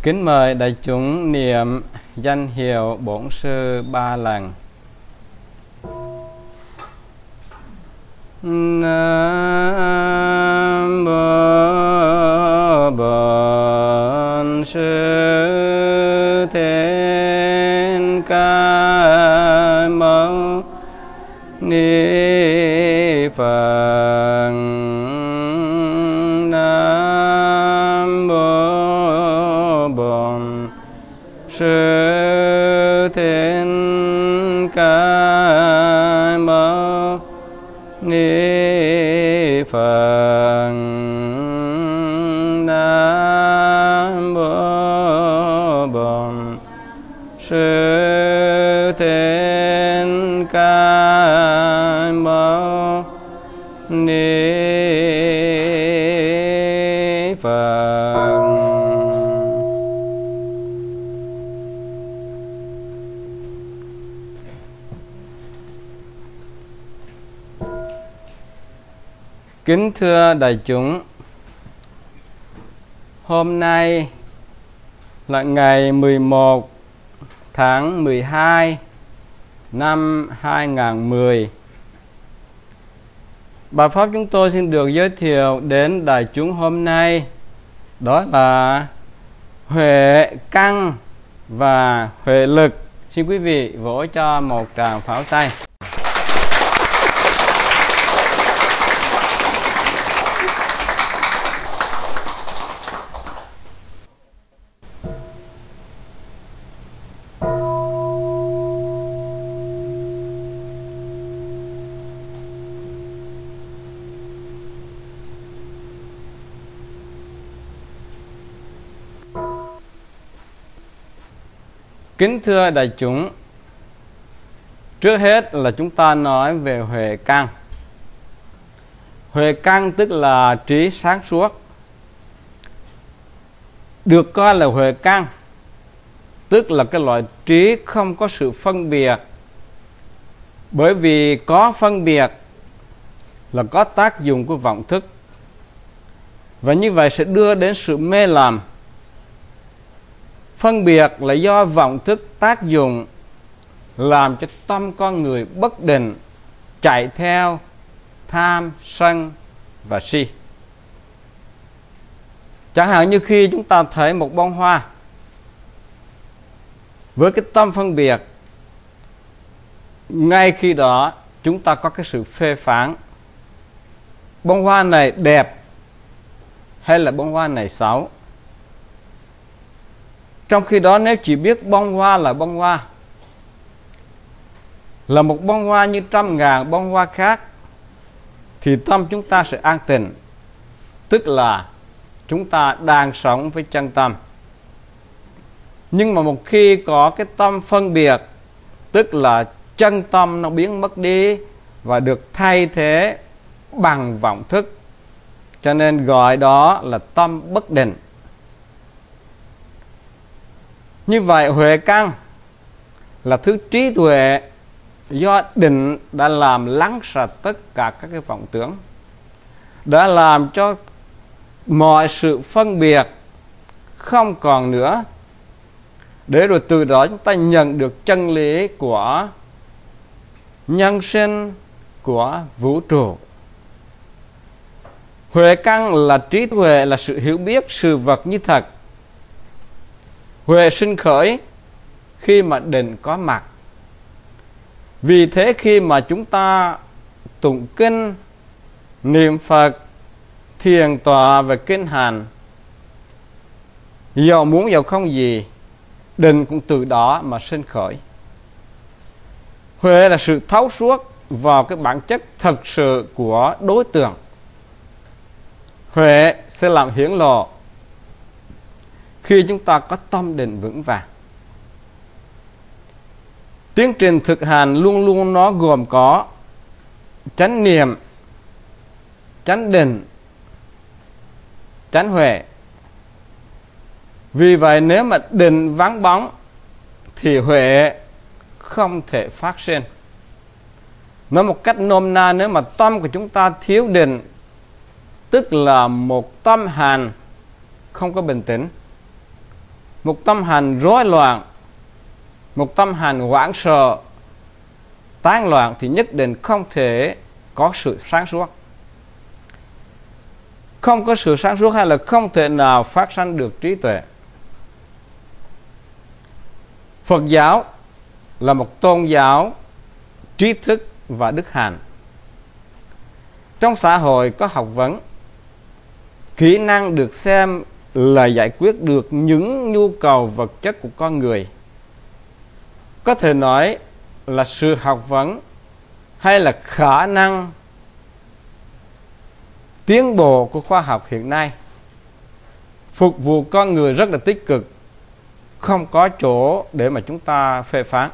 Kính mời đại chúng niệm danh hiệu Bổn Sư 3 lần. Nam mô Bổn Sư Thích Ca Mâu Ni Phật. Nam mô Bổn Sư Thích Ca Mâu Ni Phật. Nam mô Bổn Sư Thích Ca Mâu Ni Phật. Kính thưa đại chúng, hôm nay là ngày 11 tháng 12 năm 2010. Bài pháp chúng tôi xin được giới thiệu đến đại chúng hôm nay đó là huệ căn và huệ lực. Xin quý vị vỗ cho một tràng pháo tay. Kính thưa đại chúng, trước hết là chúng ta nói về huệ căn. Huệ căn tức là trí sáng suốt. Được coi là huệ căn tức là cái loại trí không có sự phân biệt. Bởi vì có phân biệt là có tác dụng của vọng thức, và như vậy sẽ đưa đến sự mê lầm. Phân biệt là do vọng thức tác dụng làm cho tâm con người bất định, chạy theo tham, sân và si. Chẳng hạn như khi chúng ta thấy một bông hoa, với cái tâm phân biệt, ngay khi đó chúng ta có cái sự phê phán. Bông hoa này đẹp hay là bông hoa này xấu? Trong khi đó nếu chỉ biết bông hoa là bông hoa, là một bông hoa như trăm ngàn bông hoa khác, thì tâm chúng ta sẽ an tịnh. Tức là chúng ta đang sống với chân tâm. Nhưng mà một khi có cái tâm phân biệt, tức là chân tâm nó biến mất đi và được thay thế bằng vọng thức, cho nên gọi đó là tâm bất định. Như vậy huệ căn là thứ trí tuệ do định đã làm lắng sạch tất cả các cái vọng tưởng, đã làm cho mọi sự phân biệt không còn nữa, để rồi từ đó chúng ta nhận được chân lý của nhân sinh, của vũ trụ. Huệ căn là trí tuệ, là sự hiểu biết sự vật như thật. Huệ sinh khởi khi mà định có mặt. Vì thế khi mà chúng ta tụng kinh, niệm Phật, thiền tọa và kinh hành, dầu muốn dầu không gì, định cũng từ đó mà sinh khởi. Huệ là sự thấu suốt vào cái bản chất thật sự của đối tượng. Huệ sẽ làm hiển lộ khi chúng ta có tâm định vững vàng. Tiến trình thực hành luôn luôn nó gồm có chánh niệm, chánh định, chánh huệ. Vì vậy nếu mà định vắng bóng thì huệ không thể phát sinh. Nói một cách nôm na, nếu mà tâm của chúng ta thiếu định, tức là một tâm hành không có bình tĩnh, một tâm hành rối loạn, một tâm hành hoảng sợ, tán loạn, thì nhất định không thể có sự sáng suốt. Không có sự sáng suốt hay là không thể nào phát sanh được trí tuệ. Phật giáo là một tôn giáo trí thức và đức hạnh. Trong xã hội có học vấn, kỹ năng được xem là giải quyết được những nhu cầu vật chất của con người. Có thể nói là sự học vấn hay là khả năng tiến bộ của khoa học hiện nay phục vụ con người rất là tích cực, không có chỗ để mà chúng ta phê phán.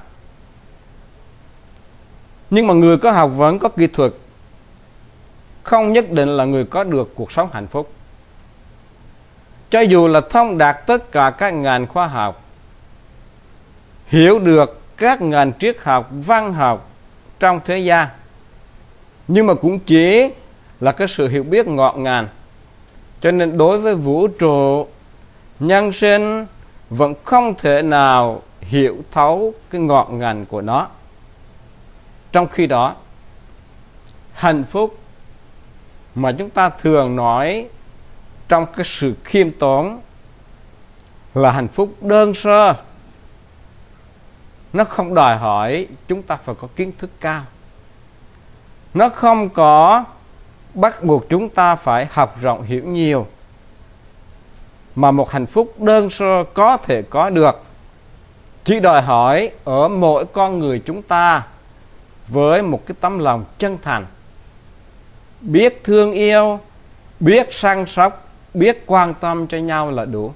Nhưng mà người có học vấn, có kỹ thuật không nhất định là người có được cuộc sống hạnh phúc. Cho dù là thông đạt tất cả các ngành khoa học, hiểu được các ngành triết học, văn học trong thế gian, nhưng mà cũng chỉ là cái sự hiểu biết ngọt ngào. Cho nên đối với vũ trụ, nhân sinh vẫn không thể nào hiểu thấu cái ngọt ngào của nó. Trong khi đó, hạnh phúc mà chúng ta thường nói trong cái sự khiêm tốn là hạnh phúc đơn sơ. Nó không đòi hỏi chúng ta phải có kiến thức cao. Nó không có bắt buộc chúng ta phải học rộng hiểu nhiều. Mà một hạnh phúc đơn sơ có thể có được, chỉ đòi hỏi ở mỗi con người chúng ta với một cái tấm lòng chân thành, biết thương yêu, biết săn sóc, biết quan tâm cho nhau là đủ.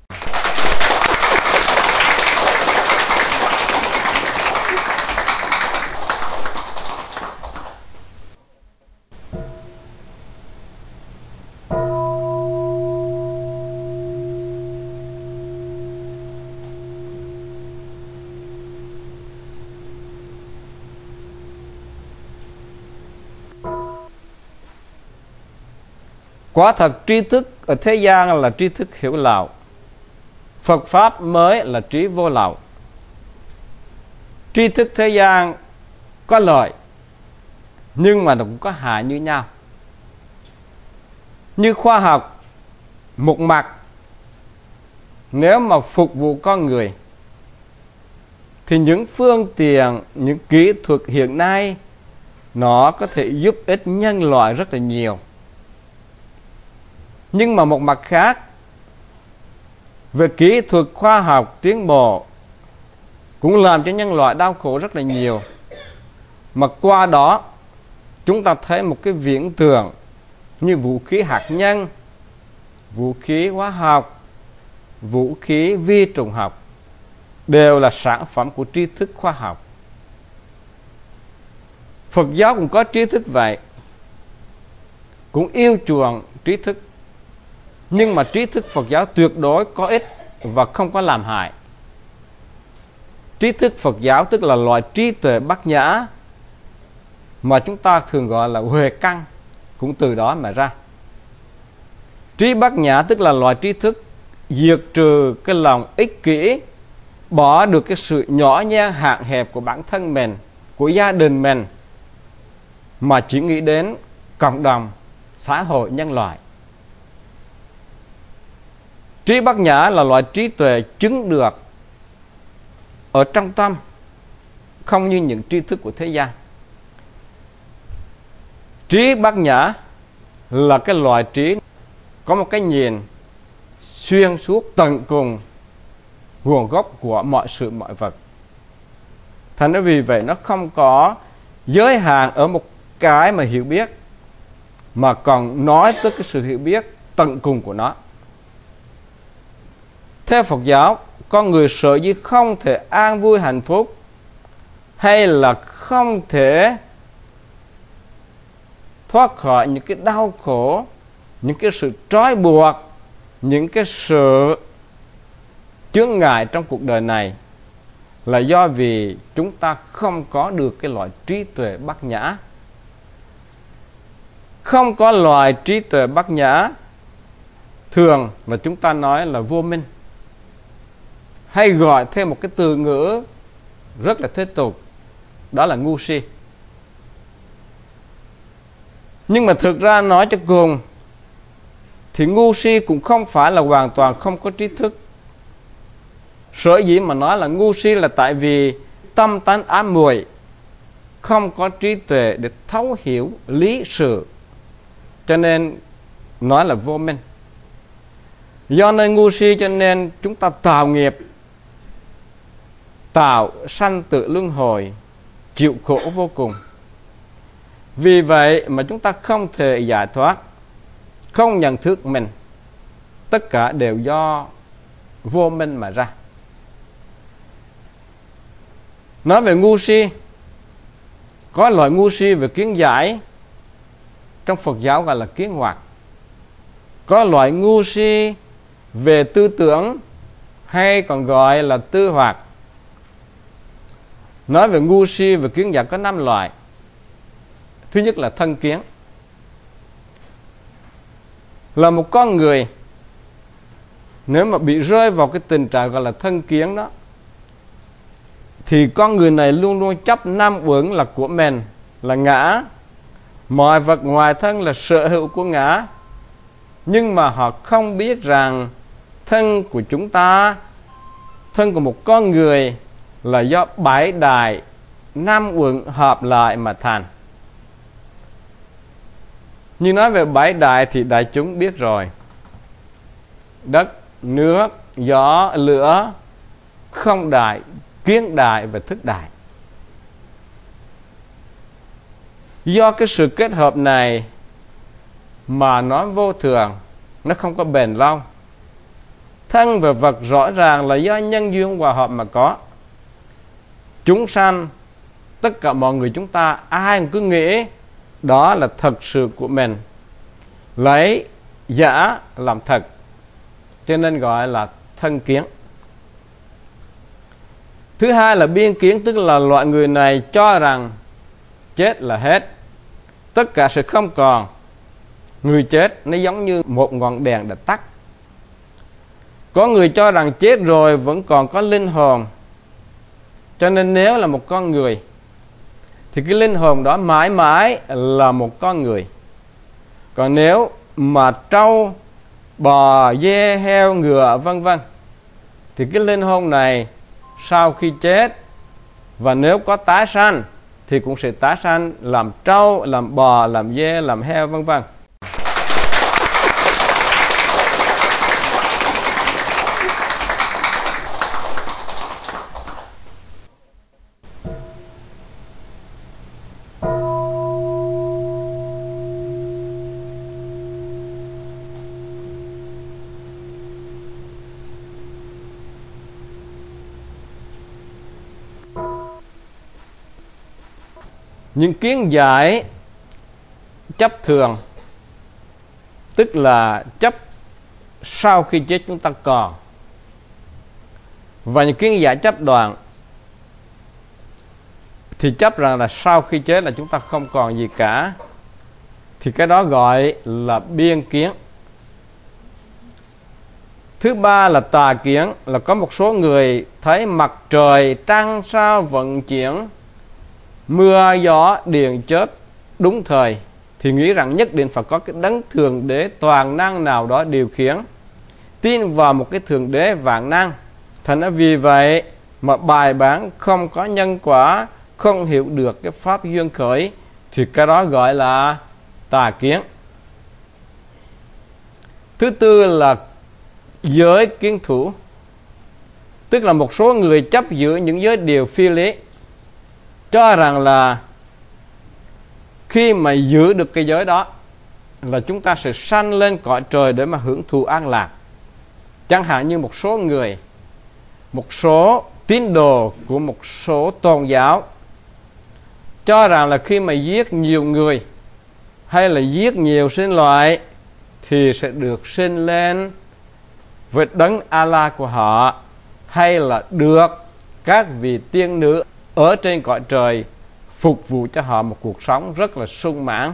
Quả thật tri thức ở thế gian là tri thức hiểu lậu, Phật Pháp mới là trí vô lậu. Tri thức thế gian có lợi, nhưng mà nó cũng có hại như nhau. Như khoa học, một mặt, nếu mà phục vụ con người, thì những phương tiện, những kỹ thuật hiện nay nó có thể giúp ích nhân loại rất là nhiều. Nhưng mà một mặt khác, về kỹ thuật khoa học tiến bộ cũng làm cho nhân loại đau khổ rất là nhiều. Mà qua đó chúng ta thấy một cái viễn tượng như vũ khí hạt nhân, vũ khí hóa học, vũ khí vi trùng học đều là sản phẩm của tri thức khoa học. Phật giáo cũng có trí thức vậy, cũng yêu chuộng trí thức. Nhưng mà trí thức Phật giáo tuyệt đối có ích và không có làm hại. Trí thức Phật giáo tức là loại trí tuệ bát nhã mà chúng ta thường gọi là huệ căn, cũng từ đó mà ra. Trí bát nhã tức là loại trí thức diệt trừ cái lòng ích kỷ, bỏ được cái sự nhỏ nhen hạn hẹp của bản thân mình, của gia đình mình, mà chỉ nghĩ đến cộng đồng, xã hội, nhân loại. Trí bát nhã là loại trí tuệ chứng được ở trong tâm, không như những tri thức của thế gian. Trí bát nhã là cái loại trí có một cái nhìn xuyên suốt tận cùng nguồn gốc của mọi sự mọi vật. Thành ra vì vậy nó không có giới hạn ở một cái mà hiểu biết, mà còn nói tới cái sự hiểu biết tận cùng của nó. Theo Phật giáo, con người sở dĩ không thể an vui hạnh phúc, hay là không thể thoát khỏi những cái đau khổ, những cái sự trói buộc, những cái sự chướng ngại trong cuộc đời này, là do vì chúng ta không có được cái loại trí tuệ bát nhã. Không có loại trí tuệ bát nhã thường mà chúng ta nói là vô minh. hay gọi thêm một cái từ ngữ rất là thế tục, đó là ngu si. Nhưng mà thực ra nói cho cùng thì ngu si cũng không phải là hoàn toàn không có trí thức. Sở dĩ mà nói là ngu si là tại vì tâm tánh ám muội, không có trí tuệ để thấu hiểu lý sự, cho nên nói là vô minh. Do nơi ngu si cho nên chúng ta tạo nghiệp, tạo sanh tử luân hồi, chịu khổ vô cùng. Vì vậy mà chúng ta không thể giải thoát, không nhận thức mình. Tất cả đều do vô minh mà ra. Nói về ngu si, có loại ngu si về kiến giải, trong Phật giáo gọi là kiến hoặc. Có loại ngu si về tư tưởng, hay còn gọi là tư hoặc. Nói về ngu si về kiến giải có 5 loại. Thứ nhất là thân kiến. Là một con người, nếu mà bị rơi vào cái tình trạng gọi là thân kiến đó, thì con người này luôn luôn chấp năm uẩn là của mình, là ngã. Mọi vật ngoài thân là sở hữu của ngã. Nhưng mà họ không biết rằng thân của chúng ta, thân của một con người là do 7 đại năm uẩn hợp lại mà thành. Nhưng nói về 7 đại thì đại chúng biết rồi: đất, nước, gió, lửa, không đại, kiến đại và thức đại. Do cái sự kết hợp này mà nó vô thường, nó không có bền lâu. Thân và vật rõ ràng là do nhân duyên hòa hợp mà có. Chúng sanh, tất cả mọi người chúng ta, ai cũng cứ nghĩ đó là thật sự của mình, lấy giả làm thật, cho nên gọi là thân kiến. Thứ hai là biên kiến, tức là loại người này cho rằng chết là hết, tất cả sẽ không còn. Người chết nó giống như một ngọn đèn đã tắt. Có người cho rằng chết rồi vẫn còn có linh hồn, cho nên nếu là một con người thì cái linh hồn đó mãi mãi là một con người. Còn nếu mà trâu, bò, dê, heo, ngựa vân vân thì cái linh hồn này sau khi chết, và nếu có tái sanh thì cũng sẽ tái sanh làm trâu, làm bò, làm dê, làm heo vân vân. Những kiến giải chấp thường, tức là chấp sau khi chết chúng ta còn. Và những kiến giải chấp đoạn thì chấp rằng là sau khi chết là chúng ta không còn gì cả, thì cái đó gọi là biên kiến. Thứ ba là tà kiến, là có một số người thấy mặt trời, trăng, sao vận chuyển, mưa gió điện chớp đúng thời thì nghĩ rằng nhất định phải có cái đấng thượng đế toàn năng nào đó điều khiển, tin vào một cái thượng đế vạn năng. Thành ra vì vậy mà bài bản không có nhân quả, không hiểu được cái pháp duyên khởi, thì cái đó gọi là tà kiến. Thứ tư là giới kiến thủ, tức là một số người chấp giữ những giới điều phi lý, cho rằng là khi mà giữ được cái giới đó là chúng ta sẽ sanh lên cõi trời để mà hưởng thụ an lạc. Chẳng hạn như một số người, một số tín đồ của một số tôn giáo cho rằng là khi mà giết nhiều người hay là giết nhiều sinh loại thì sẽ được sinh lên với đấng Allah của họ, hay là được các vị tiên nữ ở trên cõi trời phục vụ cho họ một cuộc sống rất là sung mãn.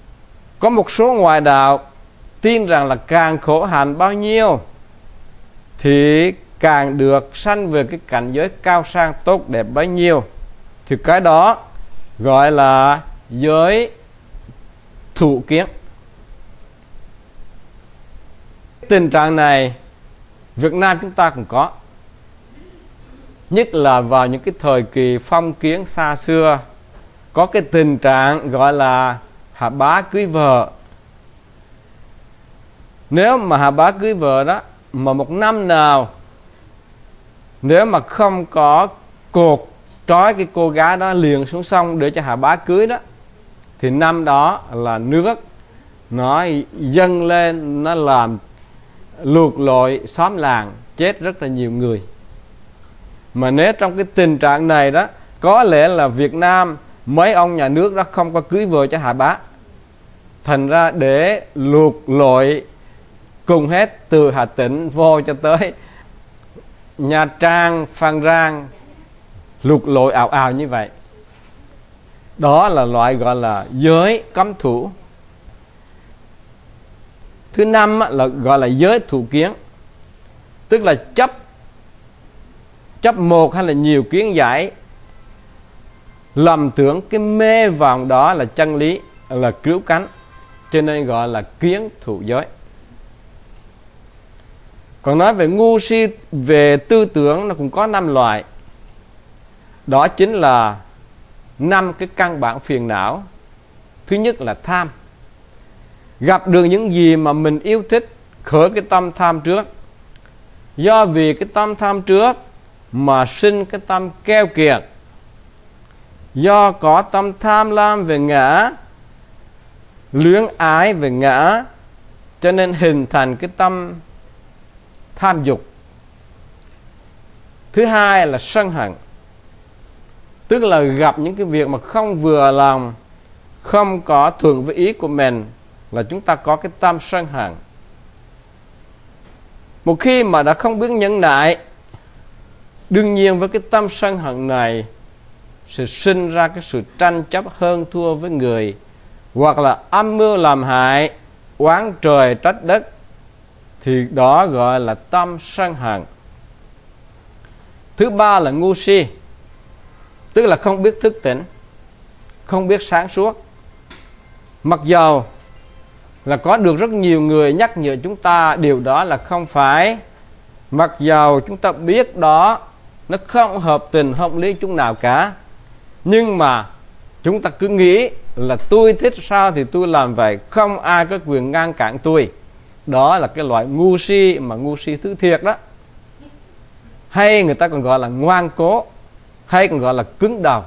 Có một số ngoại đạo tin rằng là càng khổ hạnh bao nhiêu thì càng được sanh về cái cảnh giới cao sang tốt đẹp bấy nhiêu. Thì cái đó gọi là giới thủ kiến. Tình trạng này Việt Nam chúng ta cũng có, nhất là vào những cái thời kỳ phong kiến xa xưa, có cái tình trạng gọi là hạ bá cưới vợ. Nếu mà hạ bá cưới vợ đó, mà một năm nào nếu mà không có cột trói cái cô gái đó liền xuống sông để cho hạ bá cưới đó, thì năm đó là nước nó dâng lên, nó làm lụt lội xóm làng, chết rất là nhiều người. Mà nếu trong cái tình trạng này đó, có lẽ là Việt Nam mấy ông nhà nước đó không có cưới vợ cho hạ bá, thành ra để lụt lội cùng hết từ Hà Tĩnh vô cho tới Nha Trang, Phan Rang, lụt lội ào ào như vậy. Đó là loại gọi là giới cấm thủ. Thứ năm là gọi là giới thủ kiến, tức là chấp một hay là nhiều kiến giải, lầm tưởng cái mê vọng đó là chân lý, là cứu cánh, cho nên gọi là kiến thủ giới. Còn nói về ngu si về tư tưởng, nó cũng có 5 loại. Đó chính là 5 cái căn bản phiền não. Thứ nhất là tham. Gặp được những gì mà mình yêu thích, khởi cái tâm tham trước. Do vì cái tâm tham trước mà sinh cái tâm keo kiệt. Do có tâm tham lam về ngã, luyến ái về ngã, cho nên hình thành cái tâm tham dục. Thứ hai là sân hận, tức là gặp những cái việc mà không vừa lòng, không có thuận với ý của mình, là chúng ta có cái tâm sân hận. Một khi mà đã không biết nhẫn nại, đương nhiên với cái tâm sân hận này sẽ sinh ra cái sự tranh chấp hơn thua với người, hoặc là âm mưu làm hại, oán trời trách đất, thì đó gọi là tâm sân hận. Thứ ba là ngu si, tức là không biết thức tỉnh, không biết sáng suốt. Mặc dầu là có được rất nhiều người nhắc nhở chúng ta điều đó là không phải, mặc dầu chúng ta biết đó nó không hợp tình hợp lý chút nào cả, nhưng mà chúng ta cứ nghĩ là tôi thích sao thì tôi làm vậy, không ai có quyền ngăn cản tôi. Đó là cái loại ngu si, mà ngu si thứ thiệt đó. Hay người ta còn gọi là ngoan cố, hay còn gọi là cứng đầu.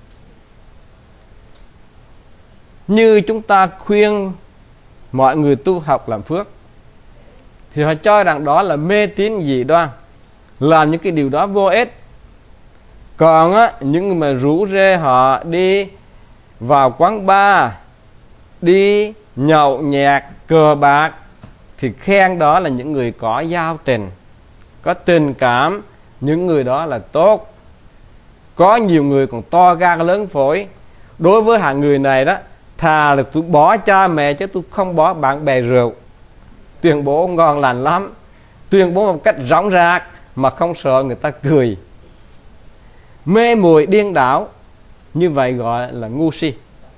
Như chúng ta khuyên mọi người tu học làm phước, thì họ cho rằng đó là mê tín dị đoan, làm những cái điều đó vô ích. Còn á, những người mà rủ rê họ đi vào quán bar, đi nhậu nhẹt, cờ bạc, thì khen đó là những người có giao tình, có tình cảm, những người đó là tốt. Có nhiều người còn to gan lớn phổi. Đối với hạng người này đó, thà là tôi bỏ cha mẹ chứ tôi không bỏ bạn bè rượu. Tuyên bố ngon lành lắm, tuyên bố một cách rõng rạc mà không sợ người ta cười. Mê muội điên đảo, như vậy gọi là ngu si.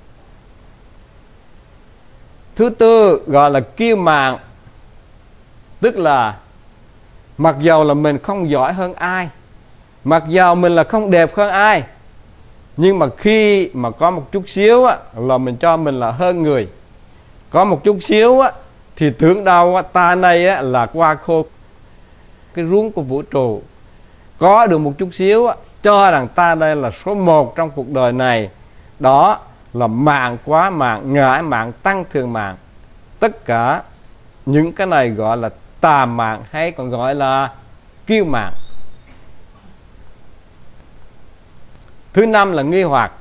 Thứ tư gọi là kiêu mạn, tức là mặc dầu là mình không giỏi hơn ai, mặc dầu mình là không đẹp hơn ai, nhưng mà khi mà có một chút xíu á, là mình cho mình là hơn người. Có một chút xíu á, thì tưởng đâu á, ta này á, là qua khô cái ruống của vũ trụ. Có được một chút xíu á, cho rằng ta đây là số 1 trong cuộc đời này. Đó là mạng quá mạng, ngãi mạng, tăng thường mạng. Tất cả những cái này gọi là tà mạng, hay còn gọi là kiêu mạng. Thứ năm là nghi hoặc.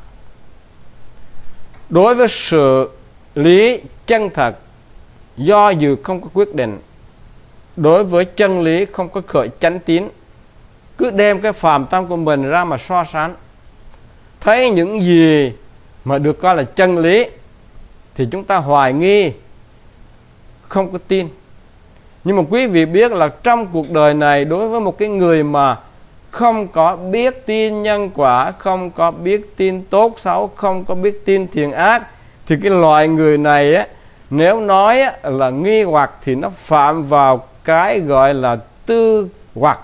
Đối với sự lý chân thật, do dự không có quyết định. Đối với chân lý không có khởi chánh tín, cứ đem cái phàm tâm của mình ra mà so sánh. Thấy những gì mà được coi là chân lý thì chúng ta hoài nghi, không có tin. Nhưng mà quý vị biết là trong cuộc đời này, đối với một cái người mà không có biết tin nhân quả, không có biết tin tốt xấu, không có biết tin thiện ác, thì cái loại người này á, nếu nói là nghi hoặc thì nó phạm vào cái gọi là tư hoặc.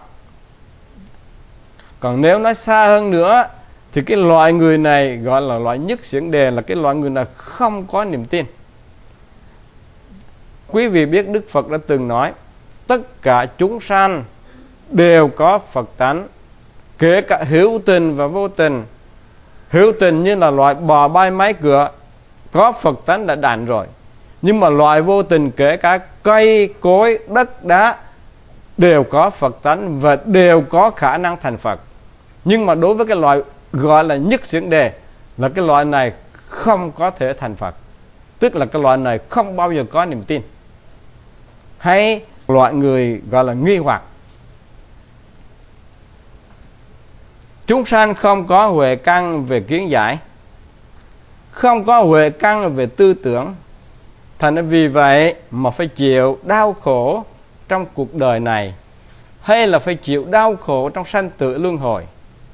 Còn nếu nói xa hơn nữa thì cái loại người này gọi là loại nhất xiển đề, là cái loại người này không có niềm tin. Quý vị biết Đức Phật đã từng nói tất cả chúng sanh đều có Phật tánh, kể cả hữu tình và vô tình. Hữu tình như là loại bò bay máy cửa, có Phật tánh đã đành rồi. Nhưng mà loại vô tình, kể cả cây, cối, đất, đá, đều có Phật tánh và đều có khả năng thành Phật. Nhưng mà đối với cái loại gọi là nhất xiển đề, là cái loại này không có thể thành Phật. Tức là cái loại này không bao giờ có niềm tin. Hay loại người gọi là nghi hoặc. Chúng sanh không có huệ căn về kiến giải, không có huệ căn về tư tưởng, thành ra vì vậy mà phải chịu đau khổ trong cuộc đời này, hay là phải chịu đau khổ trong sanh tử luân hồi.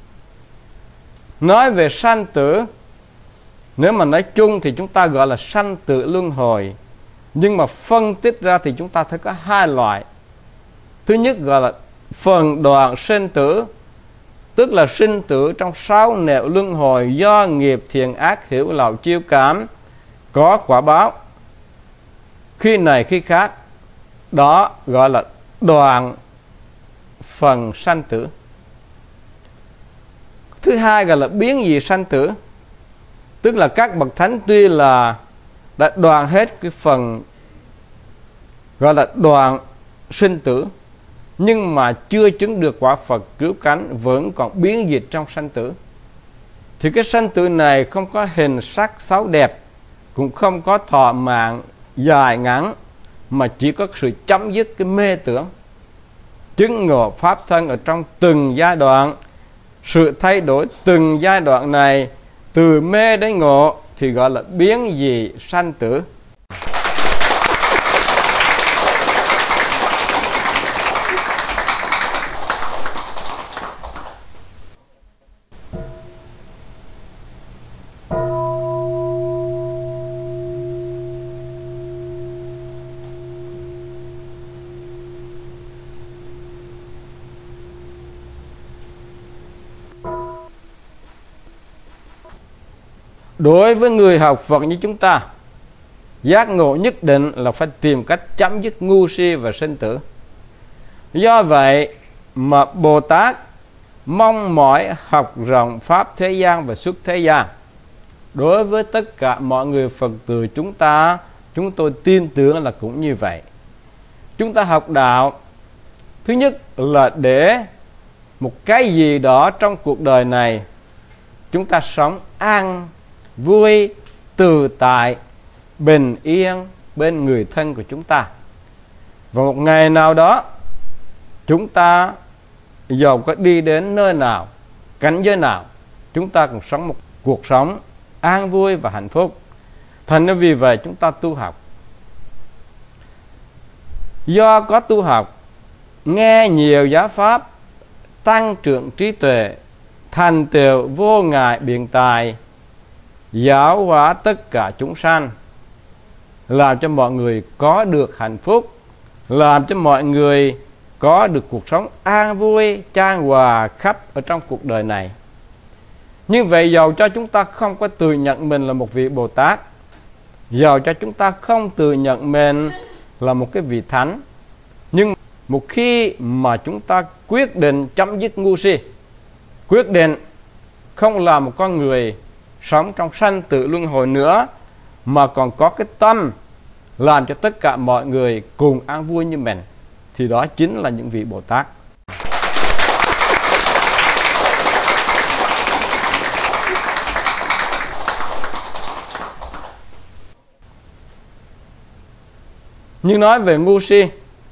Nói về sanh tử, nếu mà nói chung thì chúng ta gọi là sanh tử luân hồi. Nhưng mà phân tích ra thì chúng ta thấy có hai loại. Thứ nhất gọi là phần đoạn sinh tử, tức là sinh tử trong 6 nẻo luân hồi do nghiệp thiện ác hữu lậu chiêu cảm, có quả báo khi này khi khác. Đó gọi là đoạn phần sanh tử. Thứ hai gọi là biến dị sanh tử, tức là các bậc thánh tuy là đã đoạn hết cái phần gọi là đoạn sinh tử, nhưng mà chưa chứng được quả Phật cứu cánh, vẫn còn biến dịch trong sanh tử. Thì cái sanh tử này không có hình sắc xấu đẹp, cũng không có thọ mạng dài ngắn, mà chỉ có sự chấm dứt cái mê tưởng, chứng ngộ pháp thân ở trong từng giai đoạn. Sự thay đổi từng giai đoạn này từ mê đến ngộ thì gọi là biến dị sanh tử. Đối với người học Phật như chúng ta, giác ngộ nhất định là phải tìm cách chấm dứt ngu si và sinh tử. Do vậy mà Bồ Tát mong mỏi học rộng pháp thế gian và xuất thế gian. Đối với tất cả mọi người Phật tử chúng tôi tin tưởng là cũng như vậy. Chúng ta học đạo, thứ nhất là để một cái gì đó trong cuộc đời này chúng ta sống an vui, tự tại, bình yên bên người thân của chúng ta. Và một ngày nào đó chúng ta dầu có đi đến nơi nào, cảnh giới nào, chúng ta cũng sống một cuộc sống an vui và hạnh phúc. Thành ra vì vậy chúng ta tu học. Do có tu học, nghe nhiều giáo pháp, tăng trưởng trí tuệ, thành tựu vô ngại biện tài, giáo hóa tất cả chúng sanh, làm cho mọi người có được hạnh phúc, làm cho mọi người có được cuộc sống an vui, chan hòa khắp ở trong cuộc đời này. Như vậy dầu cho chúng ta không có tự nhận mình là một vị Bồ Tát, dầu cho chúng ta không tự nhận mình là một cái vị thánh, nhưng một khi mà chúng ta quyết định chấm dứt ngu si, quyết định không là một con người sống trong sanh tử luân hồi nữa, mà còn có cái tâm làm cho tất cả mọi người cùng an vui như mình, thì đó chính là những vị Bồ Tát. Nhưng nói về ngu si,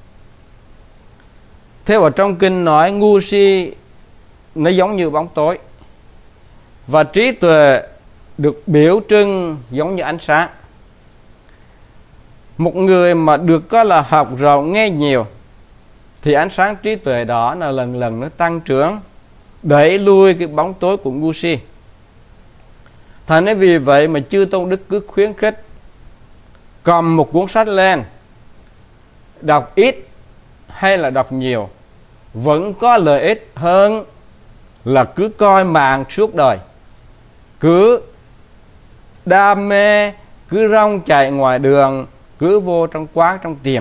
theo ở trong kinh nói ngu si nó giống như bóng tối, và trí tuệ được biểu trưng giống như ánh sáng. Một người mà được coi là học rộng nghe nhiều thì ánh sáng trí tuệ đó là lần lần nó tăng trưởng, đẩy lui cái bóng tối của ngu si. Thành nên vì vậy mà chư tôn đức cứ khuyến khích cầm một cuốn sách lên, đọc ít hay là đọc nhiều vẫn có lợi ích hơn là cứ coi mạng suốt đời, cứ đam mê, cứ rong chạy ngoài đường, cứ vô trong quán trong tiệm.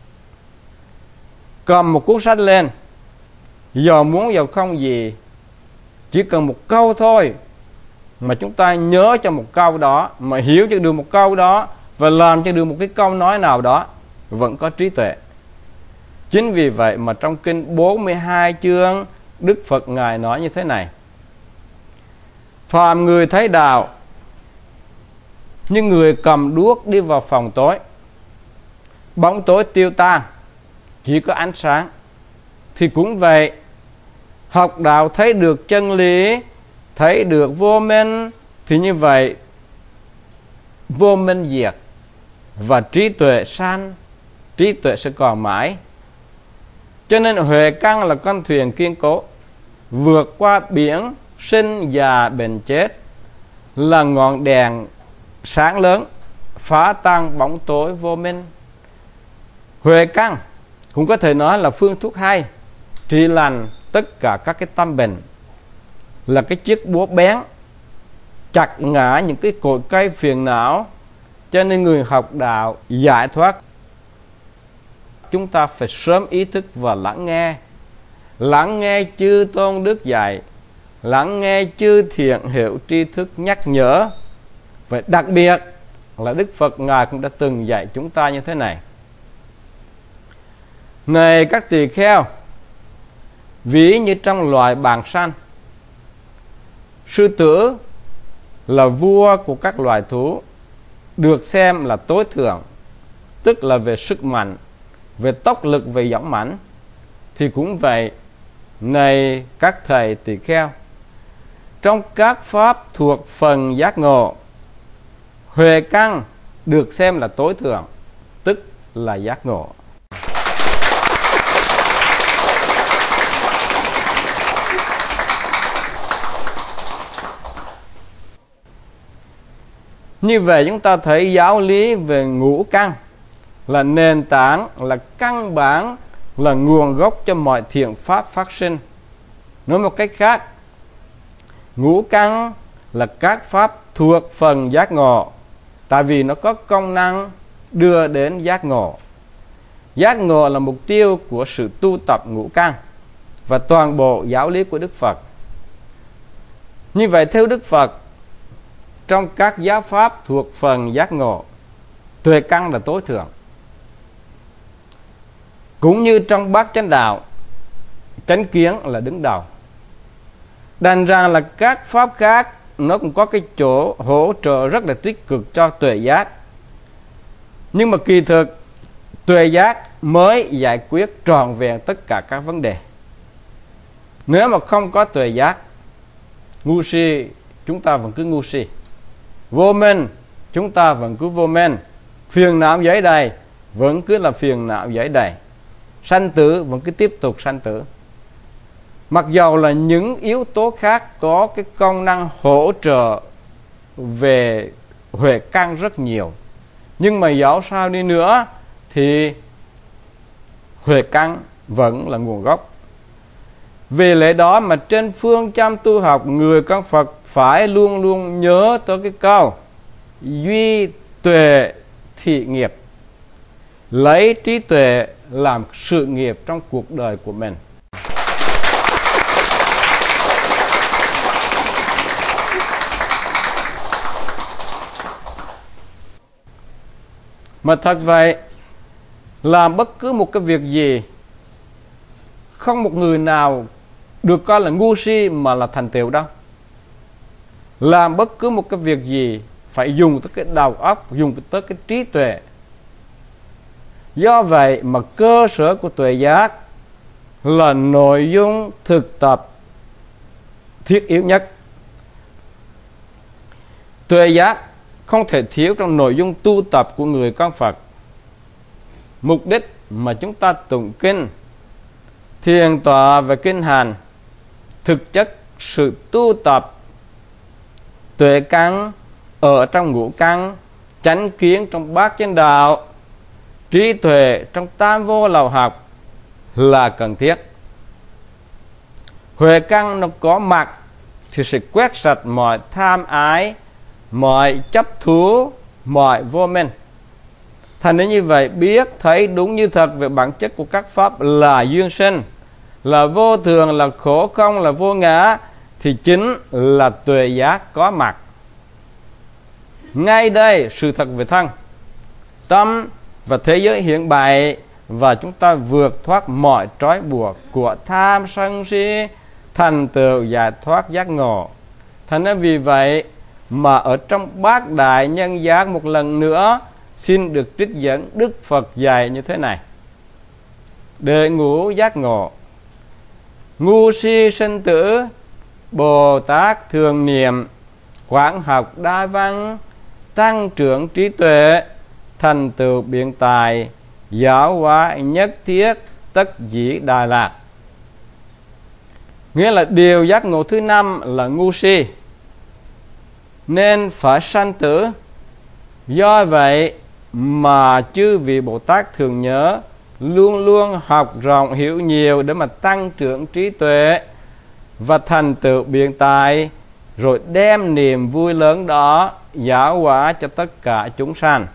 Cầm một cuốn sách lên, giàu muốn giàu không gì, chỉ cần một câu thôi mà chúng ta nhớ cho một câu đó, mà hiểu cho được một câu đó, và làm cho được một cái câu nói nào đó, vẫn có trí tuệ. Chính vì vậy mà trong kinh 42 chương, Đức Phật Ngài nói như thế này: phàm người thấy đạo như người cầm đuốc đi vào phòng tối, bóng tối tiêu tan, chỉ có ánh sáng. Thì cũng vậy, học đạo thấy được chân lý, thấy được vô minh, thì như vậy vô minh diệt và trí tuệ sanh, trí tuệ sẽ còn mãi. Cho nên huệ căn là con thuyền kiên cố, vượt qua biển sinh già bệnh chết, là ngọn đèn sáng lớn phá tan bóng tối vô minh. Huệ căn cũng có thể nói là phương thuốc hay, trị lành tất cả các cái tâm bệnh, là cái chiếc búa bén chặt ngã những cái cội cây phiền não. Cho nên người học đạo giải thoát, chúng ta phải sớm ý thức và lắng nghe chư tôn đức dạy, lắng nghe chư thiện hiệu tri thức nhắc nhở. Và đặc biệt là Đức Phật Ngài cũng đã từng dạy chúng ta như thế này: này các tỳ kheo, ví như trong loài bàng sanh, sư tử là vua của các loài thú, được xem là tối thượng, tức là về sức mạnh, về tốc lực, về dũng mãnh. Thì cũng vậy, này các thầy tỳ kheo, trong các pháp thuộc phần giác ngộ, huệ căn được xem là tối thượng, tức là giác ngộ. Như vậy chúng ta thấy giáo lý về ngũ căn là nền tảng, là căn bản, là nguồn gốc cho mọi thiện pháp phát sinh. Nói một cách khác, ngũ căn là các pháp thuộc phần giác ngộ, tại vì nó có công năng đưa đến giác ngộ. Giác ngộ là mục tiêu của sự tu tập ngũ căn và toàn bộ giáo lý của Đức Phật. Như vậy theo Đức Phật, trong các giáo pháp thuộc phần giác ngộ, tuệ căn là tối thượng. Cũng như trong bát chánh đạo, chánh kiến là đứng đầu. Đành rằng là các pháp khác nó cũng có cái chỗ hỗ trợ rất là tích cực cho tuệ giác. Nhưng mà kỳ thực, tuệ giác mới giải quyết trọn vẹn tất cả các vấn đề. Nếu mà không có tuệ giác, ngu si chúng ta vẫn cứ ngu si, vô minh chúng ta vẫn cứ vô minh, phiền não giấy đầy vẫn cứ là phiền não giấy đầy, sanh tử vẫn cứ tiếp tục sanh tử. Mặc dầu là những yếu tố khác có cái công năng hỗ trợ về huệ căn rất nhiều, nhưng mà dẫu sao đi nữa thì huệ căn vẫn là nguồn gốc. Vì lẽ đó mà trên phương châm tu học, người con Phật phải luôn luôn nhớ tới cái câu duy tuệ thị nghiệp, lấy trí tuệ làm sự nghiệp trong cuộc đời của mình. Mà thật vậy, làm bất cứ một cái việc gì, không một người nào được coi là ngu si mà là thành tựu đâu. Làm bất cứ một cái việc gì phải dùng tới cái đầu óc, dùng tới cái trí tuệ. Do vậy mà cơ sở của tuệ giác là nội dung thực tập thiết yếu nhất. Tuệ giác không thể thiếu trong nội dung tu tập của người con Phật. mục đích mà chúng ta tụng kinh, thiền tọa và kinh hành, thực chất sự tu tập tuệ căn ở trong ngũ căn, chánh kiến trong bát chánh đạo, trí tuệ trong tam vô lậu học là cần thiết. Huệ căn nó có mặt thì sẽ quét sạch mọi tham ái, mọi chấp thú, mọi vô minh. Thành nên như vậy, biết thấy đúng như thật về bản chất của các pháp là duyên sinh, là vô thường, là khổ không, là vô ngã, thì chính là tuệ giác có mặt. Ngay đây, sự thật về thân, tâm và thế giới hiện bày, và chúng ta vượt thoát mọi trói buộc của tham sân si, thành tựu giải thoát giác ngộ. Thành nên vì vậy mà ở trong bát đại nhân giác một lần nữa xin được trích dẫn Đức Phật dạy như thế này: đệ ngũ giác ngộ, ngu si sinh tử, Bồ Tát thường niệm, quán học đa văn, tăng trưởng trí tuệ, thành tựu biện tài, giáo hóa nhất thiết, tất dĩ đà lạc. Nghĩa là điều giác ngộ thứ năm là ngu si, nên phải sanh tử. Do vậy mà chư vị Bồ Tát thường nhớ, luôn luôn học rộng hiểu nhiều để mà tăng trưởng trí tuệ và thành tựu biện tài, rồi đem niềm vui lớn đó giáo hóa cho tất cả chúng sanh.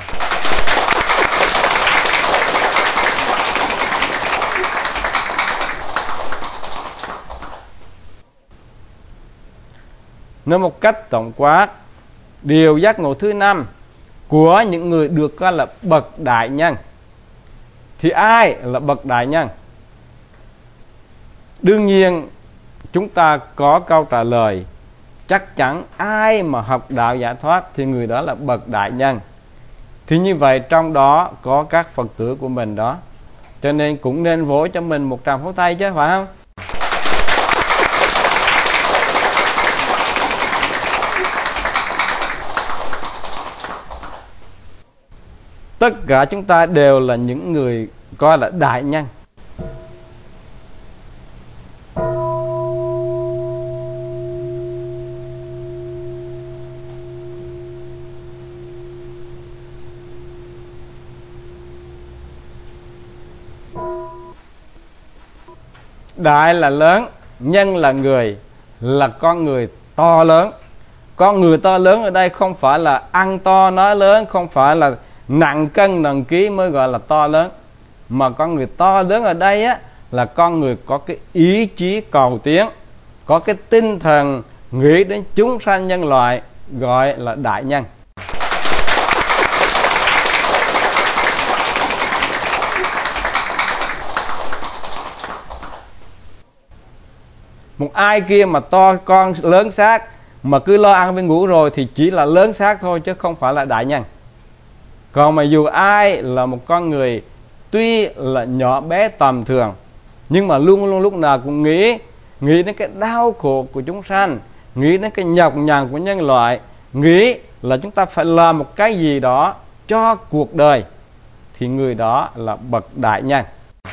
Nói một cách tổng quát, điều giác ngộ thứ năm của những người được coi là bậc đại nhân. Thì ai là bậc đại nhân? Đương nhiên chúng ta có câu trả lời chắc chắn, ai mà học đạo giải thoát thì người đó là bậc đại nhân. Thì như vậy trong đó có các Phật tử của mình đó, cho nên cũng nên vỗ cho mình một tràng pháo tay chứ, phải không? Tất cả chúng ta đều là những người coi là đại nhân. Đại là lớn, nhân là người, là con người to lớn. Con người to lớn ở đây không phải là ăn to nói lớn, không phải là nặng cân nặng ký mới gọi là to lớn, mà con người to lớn ở đây á là con người có cái ý chí cầu tiến, có cái tinh thần nghĩ đến chúng sanh nhân loại, gọi là đại nhân. Một ai kia mà to con lớn xác mà cứ lo ăn với ngủ rồi thì chỉ là lớn xác thôi, chứ không phải là đại nhân. Còn mà dù ai là một con người tuy là nhỏ bé tầm thường, nhưng mà luôn luôn lúc nào cũng nghĩ đến cái đau khổ của chúng sanh, nghĩ đến cái nhọc nhằn của nhân loại, nghĩ là chúng ta phải làm một cái gì đó cho cuộc đời, thì người đó là bậc đại nhân.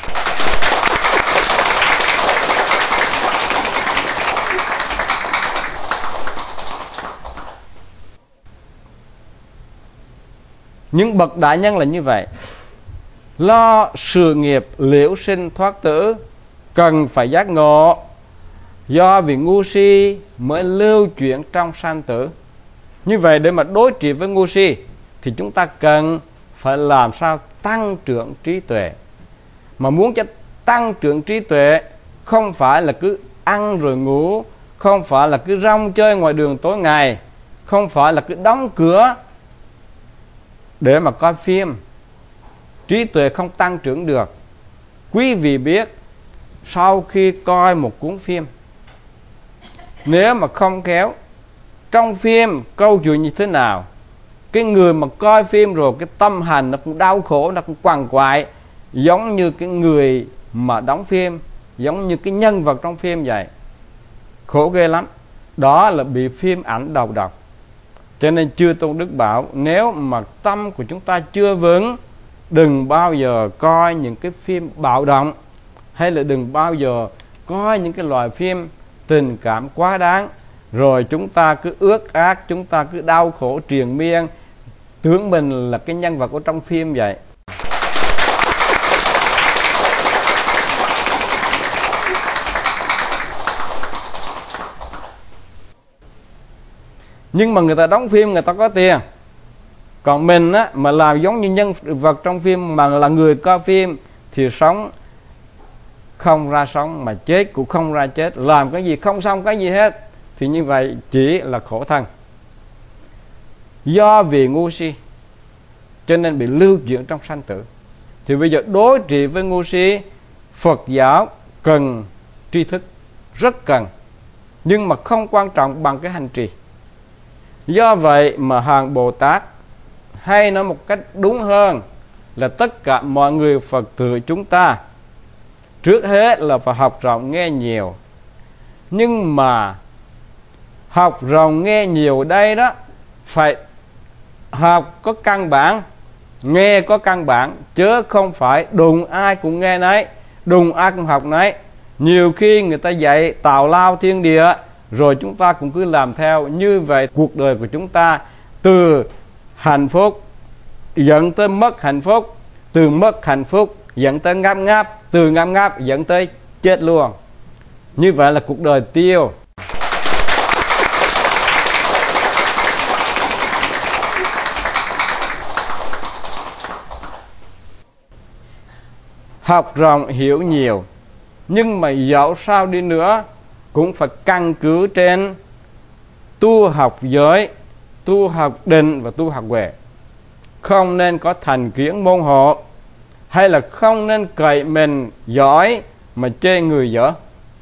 Những bậc đại nhân là như vậy, lo sự nghiệp liễu sinh thoát tử, cần phải giác ngộ, do vì ngu si mới lưu chuyển trong sanh tử. Như vậy để mà đối trị với ngu si thì chúng ta cần phải làm sao tăng trưởng trí tuệ. Mà muốn cho tăng trưởng trí tuệ không phải là cứ ăn rồi ngủ, không phải là cứ rong chơi ngoài đường tối ngày, không phải là cứ đóng cửa để mà coi phim. Trí tuệ không tăng trưởng được. Quý vị biết, sau khi coi một cuốn phim, nếu mà không khéo, trong phim câu chuyện như thế nào, cái người mà coi phim rồi cái tâm hành nó cũng đau khổ, nó cũng quằn quại, giống như cái người mà đóng phim, giống như cái nhân vật trong phim vậy. Khổ ghê lắm. Đó là bị phim ảnh đầu độc. Cho nên chư Tôn Đức bảo, nếu mà tâm của chúng ta chưa vững đừng bao giờ coi những cái phim bạo động, hay là đừng bao giờ coi những cái loại phim tình cảm quá đáng, rồi chúng ta cứ ước ác, chúng ta cứ đau khổ triền miên, tưởng mình là cái nhân vật ở trong phim vậy. Nhưng mà người ta đóng phim người ta có tiền, còn mình á mà làm giống như nhân vật trong phim mà là người coi phim thì sống không ra sống, mà chết cũng không ra chết, làm cái gì không xong cái gì hết, thì như vậy chỉ là khổ thân. Do vì ngu si cho nên bị lưu chuyển trong sanh tử. Thì bây giờ đối trị với ngu si, Phật giáo cần tri thức, rất cần, nhưng mà không quan trọng bằng cái hành trì. Do vậy mà hàng Bồ Tát, hay nói một cách đúng hơn là tất cả mọi người Phật tử chúng ta, trước hết là phải học rộng nghe nhiều. Nhưng mà học rộng nghe nhiều đây đó, phải học có căn bản, nghe có căn bản, chứ không phải đùng ai cũng nghe nấy, đùng ai cũng học nấy. Nhiều khi người ta dạy tào lao thiên địa, rồi chúng ta cũng cứ làm theo. Như vậy cuộc đời của chúng ta từ hạnh phúc dẫn tới mất hạnh phúc, từ mất hạnh phúc dẫn tới ngáp ngáp, từ ngáp ngáp dẫn tới chết luôn. Như vậy là cuộc đời tiêu. Học rộng hiểu nhiều, nhưng mà dẫu sao đi nữa cũng phải căn cứ trên tu học giới, tu học định và tu học huệ. Không nên có thành kiến môn hộ, hay là không nên cậy mình giỏi mà chê người dở.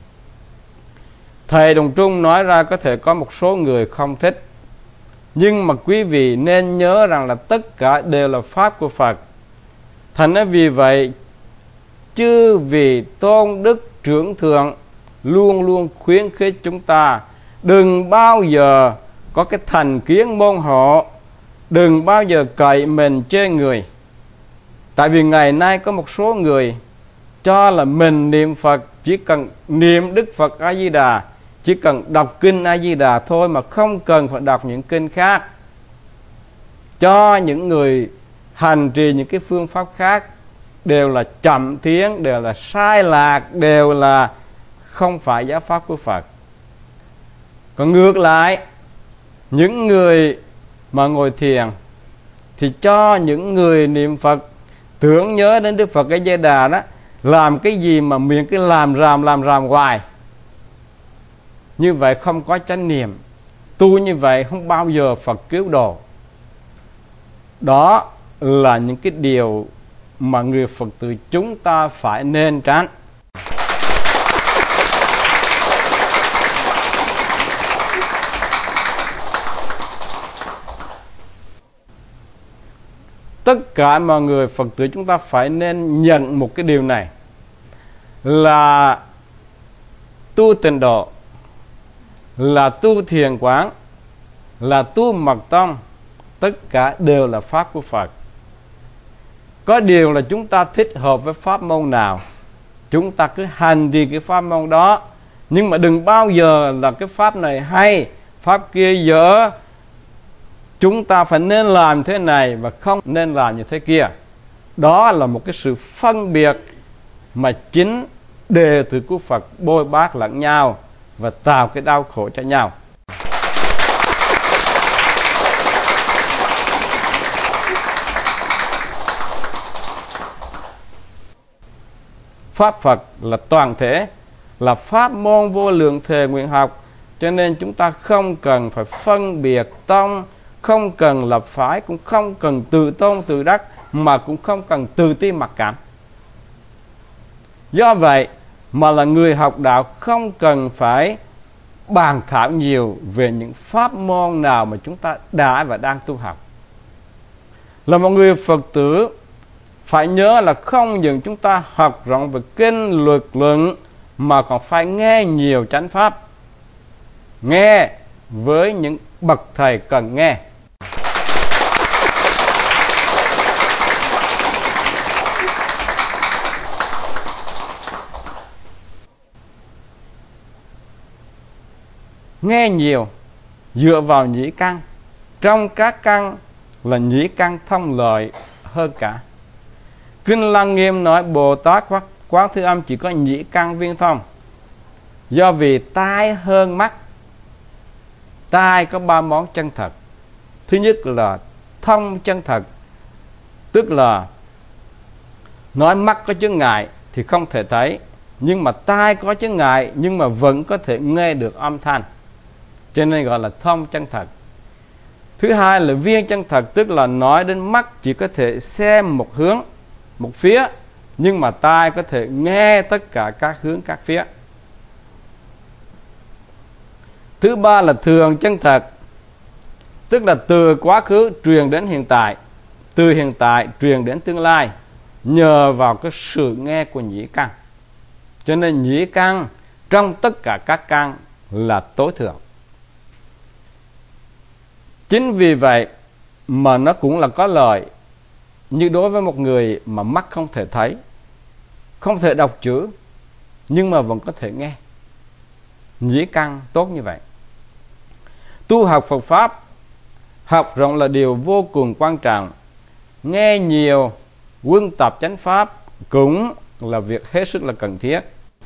Thầy Đồng Trung nói ra có thể có một số người không thích, nhưng mà quý vị nên nhớ rằng là tất cả đều là pháp của Phật. Thành ra vì vậy, chư vị tôn đức trưởng thượng luôn luôn khuyến khích chúng ta đừng bao giờ có cái thành kiến môn hộ, đừng bao giờ cậy mình chê người. Tại vì ngày nay có một số người cho là mình niệm Phật chỉ cần niệm Đức Phật A Di Đà, chỉ cần đọc kinh A Di Đà thôi, mà không cần phải đọc những kinh khác. Cho những người hành trì những cái phương pháp khác đều là chậm tiến, đều là sai lạc, đều là không phải giáo pháp của Phật. Còn ngược lại, những người mà ngồi thiền thì cho những người niệm Phật tưởng nhớ đến Đức Phật A Di Đà đó, làm cái gì mà miệng cứ làm ràm hoài. Như vậy không có chánh niệm, tu như vậy không bao giờ Phật cứu độ. Đó là những cái điều mà người Phật tử chúng ta phải nên tránh. Tất cả mọi người Phật tử chúng ta phải nên nhận một cái điều này, là tu tịnh độ, là tu thiền quán, là tu mật tông, tất cả đều là pháp của Phật. Có điều là chúng ta thích hợp với pháp môn nào, chúng ta cứ hành trì cái pháp môn đó. Nhưng mà đừng bao giờ là cái pháp này hay, pháp kia dở, chúng ta phải nên làm thế này và không nên làm như thế kia. Đó là một cái sự phân biệt mà chính đệ tử của Phật bôi bác lẫn nhau và tạo cái đau khổ cho nhau. Pháp Phật là toàn thể, là pháp môn vô lượng thề nguyện học, cho nên chúng ta không cần phải phân biệt tông, không cần lập phái, cũng không cần tự tôn tự đắc, mà cũng không cần tự ti mặc cảm. Do vậy mà là người học đạo không cần phải bàn thảo nhiều về những pháp môn nào mà chúng ta đã và đang tu học. Là một người Phật tử phải nhớ là không những chúng ta học rộng về kinh luật luận, mà còn phải nghe nhiều chánh pháp, nghe với những bậc thầy cần nghe. nghe nhiều dựa vào nhĩ căn. Trong các căn là nhĩ căn thông lợi hơn cả. Kinh Lăng Nghiêm nói Bồ Tát Quán Thế Âm chỉ có nhĩ căn viên thông, do vì tai hơn mắt. Tai có 3 món chân thật. Thứ nhất là thông chân thật, tức là nói mắt có chướng ngại thì không thể thấy, nhưng mà tai có chướng ngại nhưng mà vẫn có thể nghe được âm thanh, cho nên gọi là thông chân thật. Thứ hai là viên chân thật, tức là nói đến mắt chỉ có thể xem một hướng, một phía, nhưng mà tai có thể nghe tất cả các hướng, các phía. Thứ ba là thường chân thật, tức là từ quá khứ truyền đến hiện tại, từ hiện tại truyền đến tương lai, nhờ vào cái sự nghe của nhĩ căn. Cho nên nhĩ căn trong tất cả các căn là tối thượng. Chính vì vậy mà nó cũng là có lợi. Như đối với một người mà mắt không thể thấy, không thể đọc chữ, nhưng mà vẫn có thể nghe, nhĩ căn tốt như vậy. Tu học Phật Pháp, học rộng là điều vô cùng quan trọng. Nghe nhiều, quân tập chánh Pháp cũng là việc hết sức là cần thiết.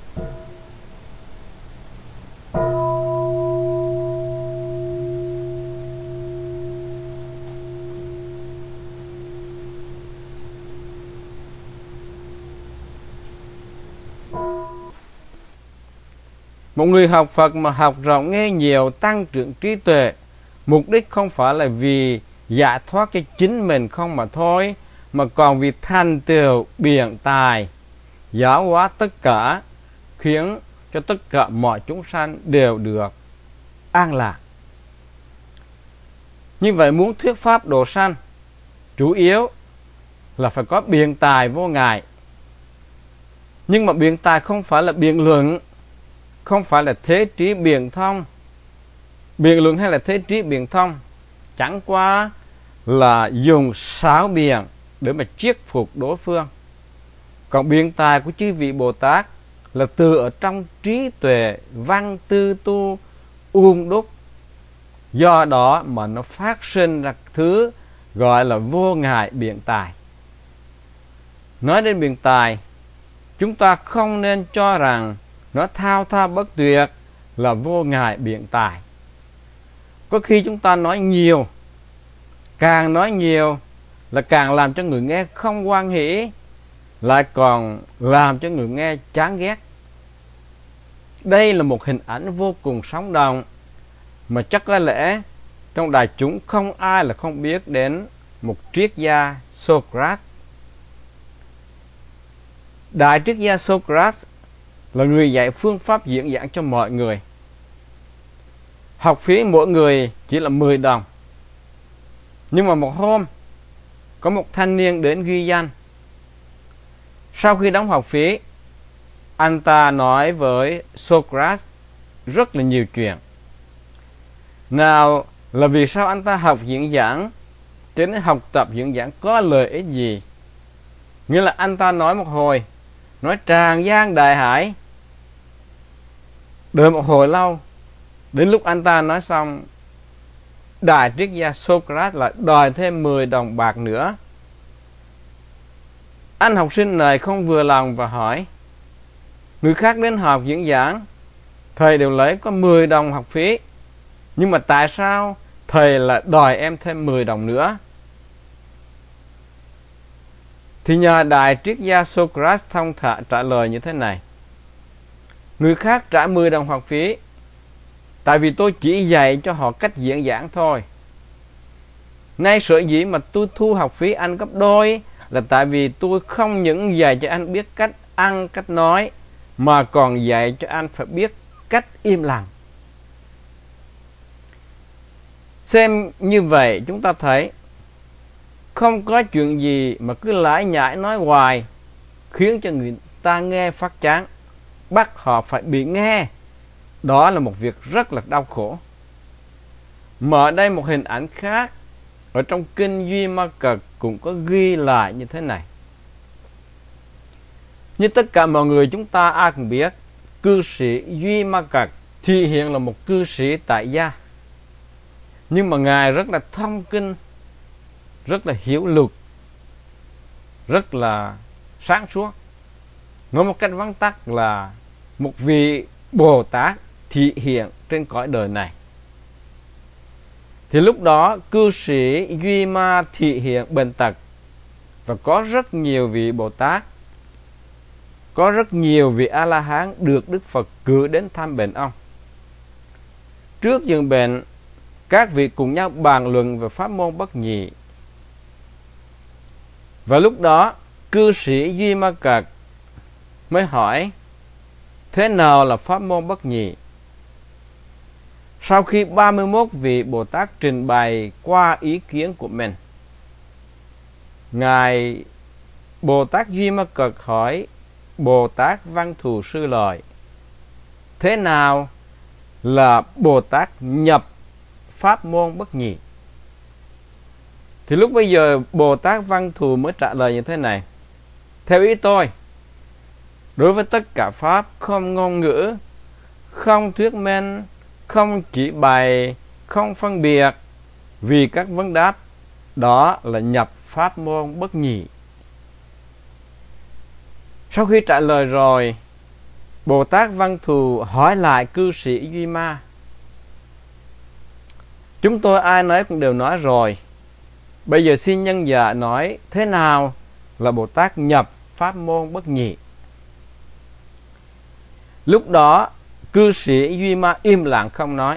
Một người học Phật mà học rộng nghe nhiều, tăng trưởng trí tuệ, mục đích không phải là vì giải thoát cho chính mình không mà thôi, mà còn vì thành tựu biện tài, giáo hóa tất cả, khiến cho tất cả mọi chúng sanh đều được an lạc. Như vậy muốn thuyết pháp độ sanh, chủ yếu là phải có biện tài vô ngại. Nhưng mà biện tài không phải là biện luận, không phải là thế trí biện thông. Biện luận hay là thế trí biện thông chẳng qua là dùng xảo biện để mà chiết phục đối phương. Còn biện tài của chư vị Bồ Tát là từ ở trong trí tuệ văn tư tu đúc, do đó mà nó phát sinh ra thứ gọi là vô ngại biện tài. Nói đến biện tài, chúng ta không nên cho rằng nó thao thao bất tuyệt là vô ngại biện tài. Có khi chúng ta nói nhiều, càng nói nhiều là càng làm cho người nghe không hoan hỷ, lại còn làm cho người nghe chán ghét. Đây là một hình ảnh vô cùng sống động, mà chắc có lẽ trong đại chúng không ai là không biết đến một triết gia Socrates. Đại triết gia Socrates là người dạy phương pháp diễn giảng cho mọi người. Học phí mỗi người chỉ là 10 đồng. Nhưng mà một hôm, có một thanh niên đến ghi danh. Sau khi đóng học phí, anh ta nói với Socrates rất là nhiều chuyện. Nào là vì sao anh ta học diễn giảng, đến học tập diễn giảng có lợi ích gì. Nghĩa là anh ta nói một hồi, nói tràn gian đại hải, đợi một hồi lâu, đến lúc anh ta nói xong, đại triết gia Socrates lại đòi thêm 10 đồng bạc nữa. Anh học sinh này không vừa lòng và hỏi: người khác đến học diễn giảng, thầy đều lấy có 10 đồng học phí, nhưng mà tại sao thầy lại đòi em thêm 10 đồng nữa? Thì nhà đại triết gia Socrates thông thả trả lời như thế này: người khác trả 10 đồng học phí tại vì tôi chỉ dạy cho họ cách diễn giảng thôi. Nay sở dĩ mà tôi thu học phí anh gấp đôi là tại vì tôi không những dạy cho anh biết cách ăn, cách nói, mà còn dạy cho anh phải biết cách im lặng. Xem như vậy chúng ta thấy không có chuyện gì mà cứ lải nhải nói hoài, khiến cho người ta nghe phát chán, bắt họ phải bị nghe. Đó là một việc rất là đau khổ. Mà ở đây một hình ảnh khác, ở trong kinh Duy Ma Cật cũng có ghi lại như thế này. Như tất cả mọi người chúng ta ai cũng biết, cư sĩ Duy Ma Cật Thị Hiện là một cư sĩ tại gia, nhưng mà Ngài rất là thông kinh, rất là hiểu luật, rất là sáng suốt. Nói một cách vắn tắt là một vị Bồ Tát thị hiện trên cõi đời này. Thì lúc đó cư sĩ Duy Ma thị hiện bệnh tật, và có rất nhiều vị Bồ Tát, có rất nhiều vị A-la-hán được Đức Phật cử đến thăm bệnh ông. Trước giường bệnh, các vị cùng nhau bàn luận về pháp môn bất nhị. Và lúc đó cư sĩ Duy Ma Cật mới hỏi thế nào là pháp môn bất nhị. Sau khi 31 vị Bồ Tát trình bày qua ý kiến của mình, Ngài Bồ Tát Duy Ma Cật hỏi Bồ Tát Văn Thù Sư Lợi thế nào là Bồ Tát nhập pháp môn bất nhị. Thì lúc bây giờ Bồ Tát Văn Thù mới trả lời như thế này: theo ý tôi, đối với tất cả pháp không ngôn ngữ, không thuyết minh, không chỉ bày, không phân biệt, vì các vấn đáp, đó là nhập pháp môn bất nhị. Sau khi trả lời rồi, Bồ Tát Văn Thù hỏi lại cư sĩ Duy Ma: chúng tôi ai nấy cũng đều nói rồi, bây giờ xin nhân giả nói thế nào là Bồ Tát nhập pháp môn bất nhị. Lúc đó cư sĩ Duy Ma im lặng không nói.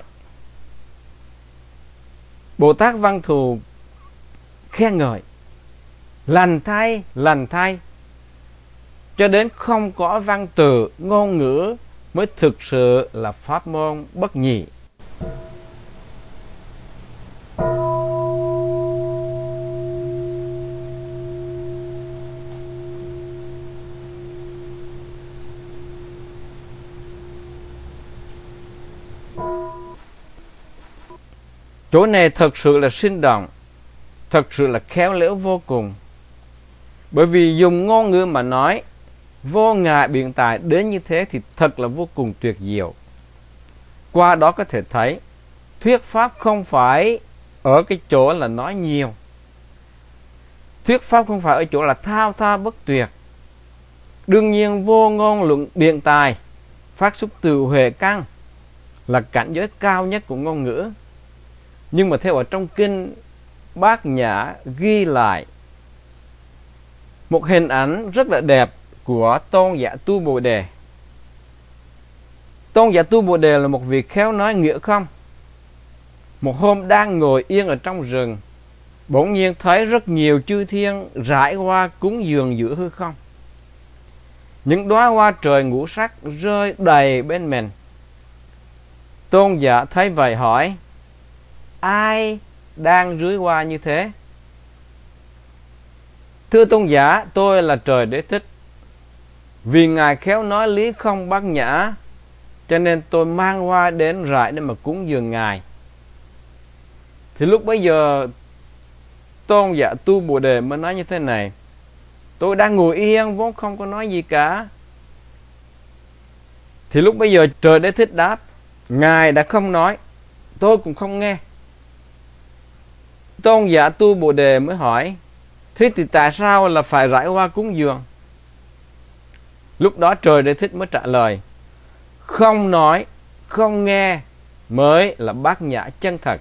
Bồ Tát Văn Thù khen ngợi: lành thay, cho đến không có văn từ ngôn ngữ mới thực sự là pháp môn bất nhị. Chỗ này thật sự là sinh động, thật sự là khéo léo vô cùng. Bởi vì dùng ngôn ngữ mà nói vô ngại biện tài đến như thế thì thật là vô cùng tuyệt diệu. Qua đó có thể thấy thuyết pháp không phải ở cái chỗ là nói nhiều, thuyết pháp không phải ở chỗ là thao thao bất tuyệt. Đương nhiên vô ngôn luận biện tài phát xuất từ huệ căn là cảnh giới cao nhất của ngôn ngữ. Nhưng mà theo ở trong kinh Bát Nhã ghi lại một hình ảnh rất là đẹp của Tôn Giả Tu Bồ Đề. Tôn Giả Tu Bồ Đề là một vị khéo nói nghĩa không. Một hôm đang ngồi yên ở trong rừng, bỗng nhiên thấy rất nhiều chư thiên rải hoa cúng dường giữa hư không. Những đóa hoa trời ngũ sắc rơi đầy bên mình. Tôn giả thấy vậy hỏi: ai đang rưới hoa như thế? Thưa tôn giả, tôi là Trời Đế Thích. Vì Ngài khéo nói lý không bát nhã, cho nên tôi mang hoa đến rải để mà cúng dường Ngài. Thì lúc bấy giờ Tôn giả Tu Bồ Đề mới nói như thế này: tôi đang ngồi yên vốn không có nói gì cả. Thì lúc bấy giờ Trời Đế Thích đáp: Ngài đã không nói, tôi cũng không nghe. Tôn giả Tu Bồ Đề mới hỏi: thế thì tại sao là phải rải hoa cúng dường? Lúc đó Trời Đế Thích mới trả lời: không nói, không nghe mới là bát nhã chân thật.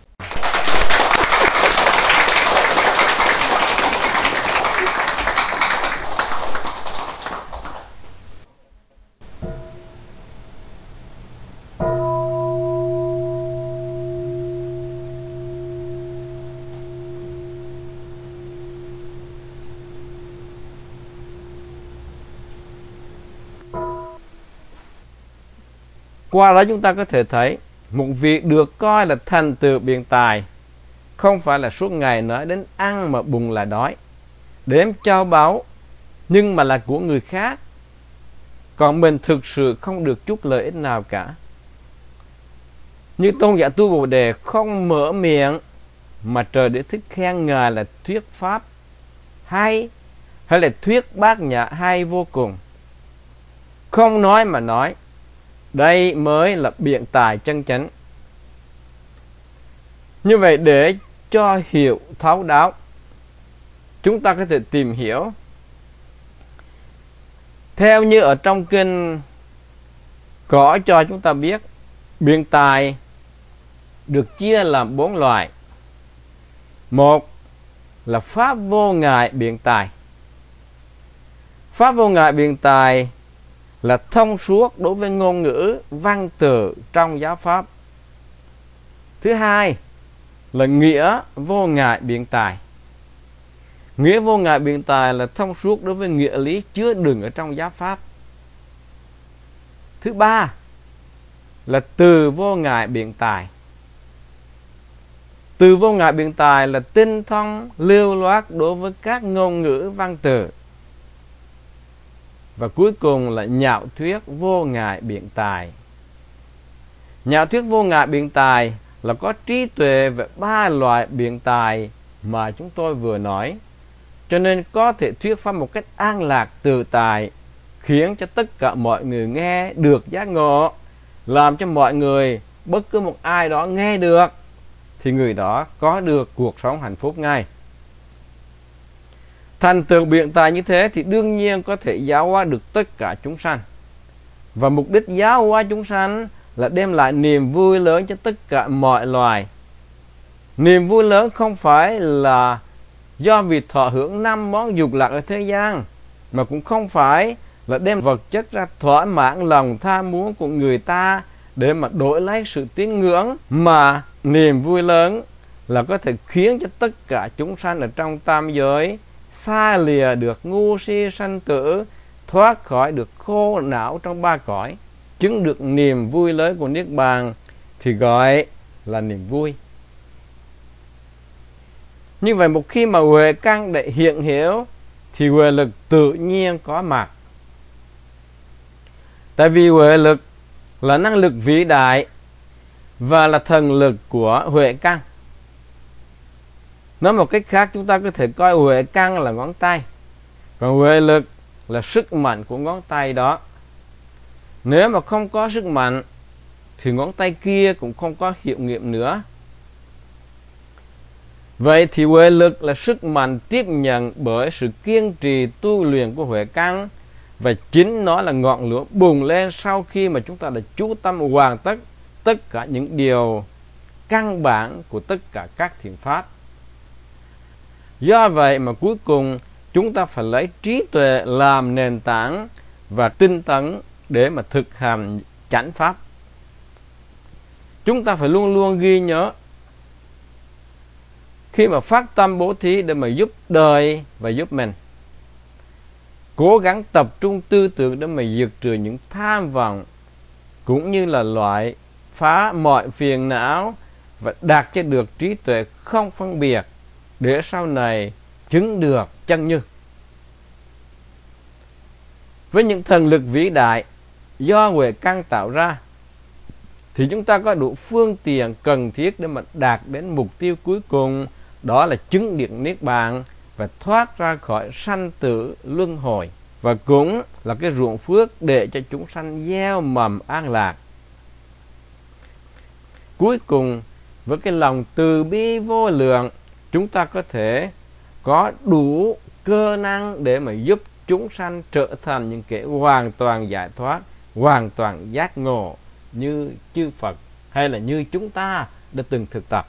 Qua đó chúng ta có thể thấy một việc được coi là thành tựu biện tài không phải là suốt ngày nói đến ăn mà bụng là đói, đếm châu báu, nhưng mà là của người khác, còn mình thực sự không được chút lợi ích nào cả. Như Tôn giả Tu Bồ Đề không mở miệng mà Trời Đế Thích khen Ngài là thuyết pháp hay, là thuyết bát nhã hay vô cùng. Không nói mà nói, Đây mới là biện tài chân chánh. Như vậy để cho hiểu thấu đáo, chúng ta có thể tìm hiểu theo như ở trong kinh có cho chúng ta biết biện tài được chia làm 4 loại. Một là pháp vô ngại biện tài. Pháp vô ngại biện tài là thông suốt đối với ngôn ngữ văn từ trong giáo pháp. Thứ hai là nghĩa vô ngại biện tài. Nghĩa vô ngại biện tài là thông suốt đối với nghĩa lý chứa đựng ở trong giáo pháp. Thứ ba là từ vô ngại biện tài. Từ vô ngại biện tài là tinh thông lưu loát đối với các ngôn ngữ văn từ. Và cuối cùng là nhạo thuyết vô ngại biện tài. Nhạo thuyết vô ngại biện tài là có trí tuệ về 3 loại biện tài mà chúng tôi vừa nói, cho nên có thể thuyết pháp một cách an lạc tự tại, khiến cho tất cả mọi người nghe được giác ngộ, làm cho mọi người, bất cứ một ai đó nghe được thì người đó có được cuộc sống hạnh phúc ngay. Thành tựu biện tài như thế thì đương nhiên có thể giáo hóa được tất cả chúng sanh. Và mục đích giáo hóa chúng sanh là đem lại niềm vui lớn cho tất cả mọi loài. Niềm vui lớn không phải là do vì thọ hưởng 5 món dục lạc ở thế gian, mà cũng không phải là đem vật chất ra thỏa mãn lòng tham muốn của người ta để mà đổi lấy sự tín ngưỡng, mà niềm vui lớn là có thể khiến cho tất cả chúng sanh ở trong tam giới xa lìa được ngu si sanh tử, thoát khỏi được khổ não trong 3 cõi, chứng được niềm vui lớn của Niết Bàn thì gọi là niềm vui. Như vậy một khi mà huệ căn để hiện hiểu thì huệ lực tự nhiên có mặt. Tại vì huệ lực là năng lực vĩ đại và là thần lực của huệ căn. Nói một cách khác, chúng ta có thể coi huệ căn là ngón tay, còn huệ lực là sức mạnh của ngón tay đó. Nếu mà không có sức mạnh thì ngón tay kia cũng không có hiệu nghiệm nữa. Vậy thì huệ lực là sức mạnh tiếp nhận bởi sự kiên trì tu luyện của huệ căn, và chính nó là ngọn lửa bùng lên sau khi mà chúng ta đã chú tâm hoàn tất tất cả những điều căn bản của tất cả các thiện pháp. Do vậy mà cuối cùng chúng ta phải lấy trí tuệ làm nền tảng và tinh tấn để mà thực hành chánh pháp. Chúng ta phải luôn luôn ghi nhớ, khi mà phát tâm bố thí để mà giúp đời và giúp mình, cố gắng tập trung tư tưởng để mà diệt trừ những tham vọng, cũng như là loại phá mọi phiền não và đạt cho được trí tuệ không phân biệt, để sau này chứng được chân như. Với những thần lực vĩ đại do huệ căn tạo ra thì chúng ta có đủ phương tiện cần thiết để mà đạt đến mục tiêu cuối cùng, đó là chứng được Niết Bàn và thoát ra khỏi sanh tử luân hồi, và cũng là cái ruộng phước để cho chúng sanh gieo mầm an lạc. Cuối cùng, với cái lòng từ bi vô lượng, chúng ta có thể có đủ cơ năng để mà giúp chúng sanh trở thành những kẻ hoàn toàn giải thoát, hoàn toàn giác ngộ như chư Phật hay là như chúng ta đã từng thực tập.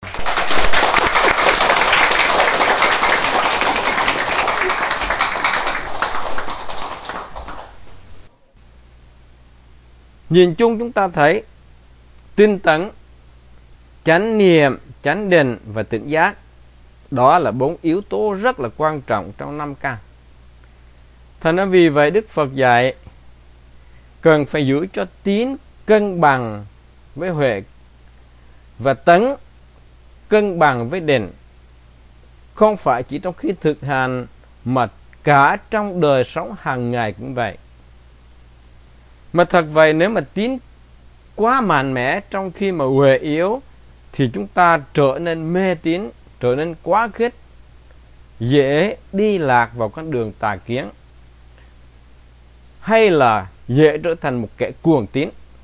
Nhìn chung chúng ta thấy tinh tấn, chánh niệm, chánh định và tỉnh giác, đó là 4 yếu tố rất là quan trọng trong 5 căn. Thành ra vì vậy Đức Phật dạy cần phải giữ cho tín cân bằng với huệ và tấn cân bằng với định, không phải chỉ trong khi thực hành mà cả trong đời sống hàng ngày cũng vậy. Mà thật vậy, nếu mà tín quá mạnh mẽ trong khi mà huệ yếu thì chúng ta trở nên mê tín, trở nên quá khích, dễ đi lạc vào con đường tà kiến, hay là dễ trở thành một kẻ cuồng tín.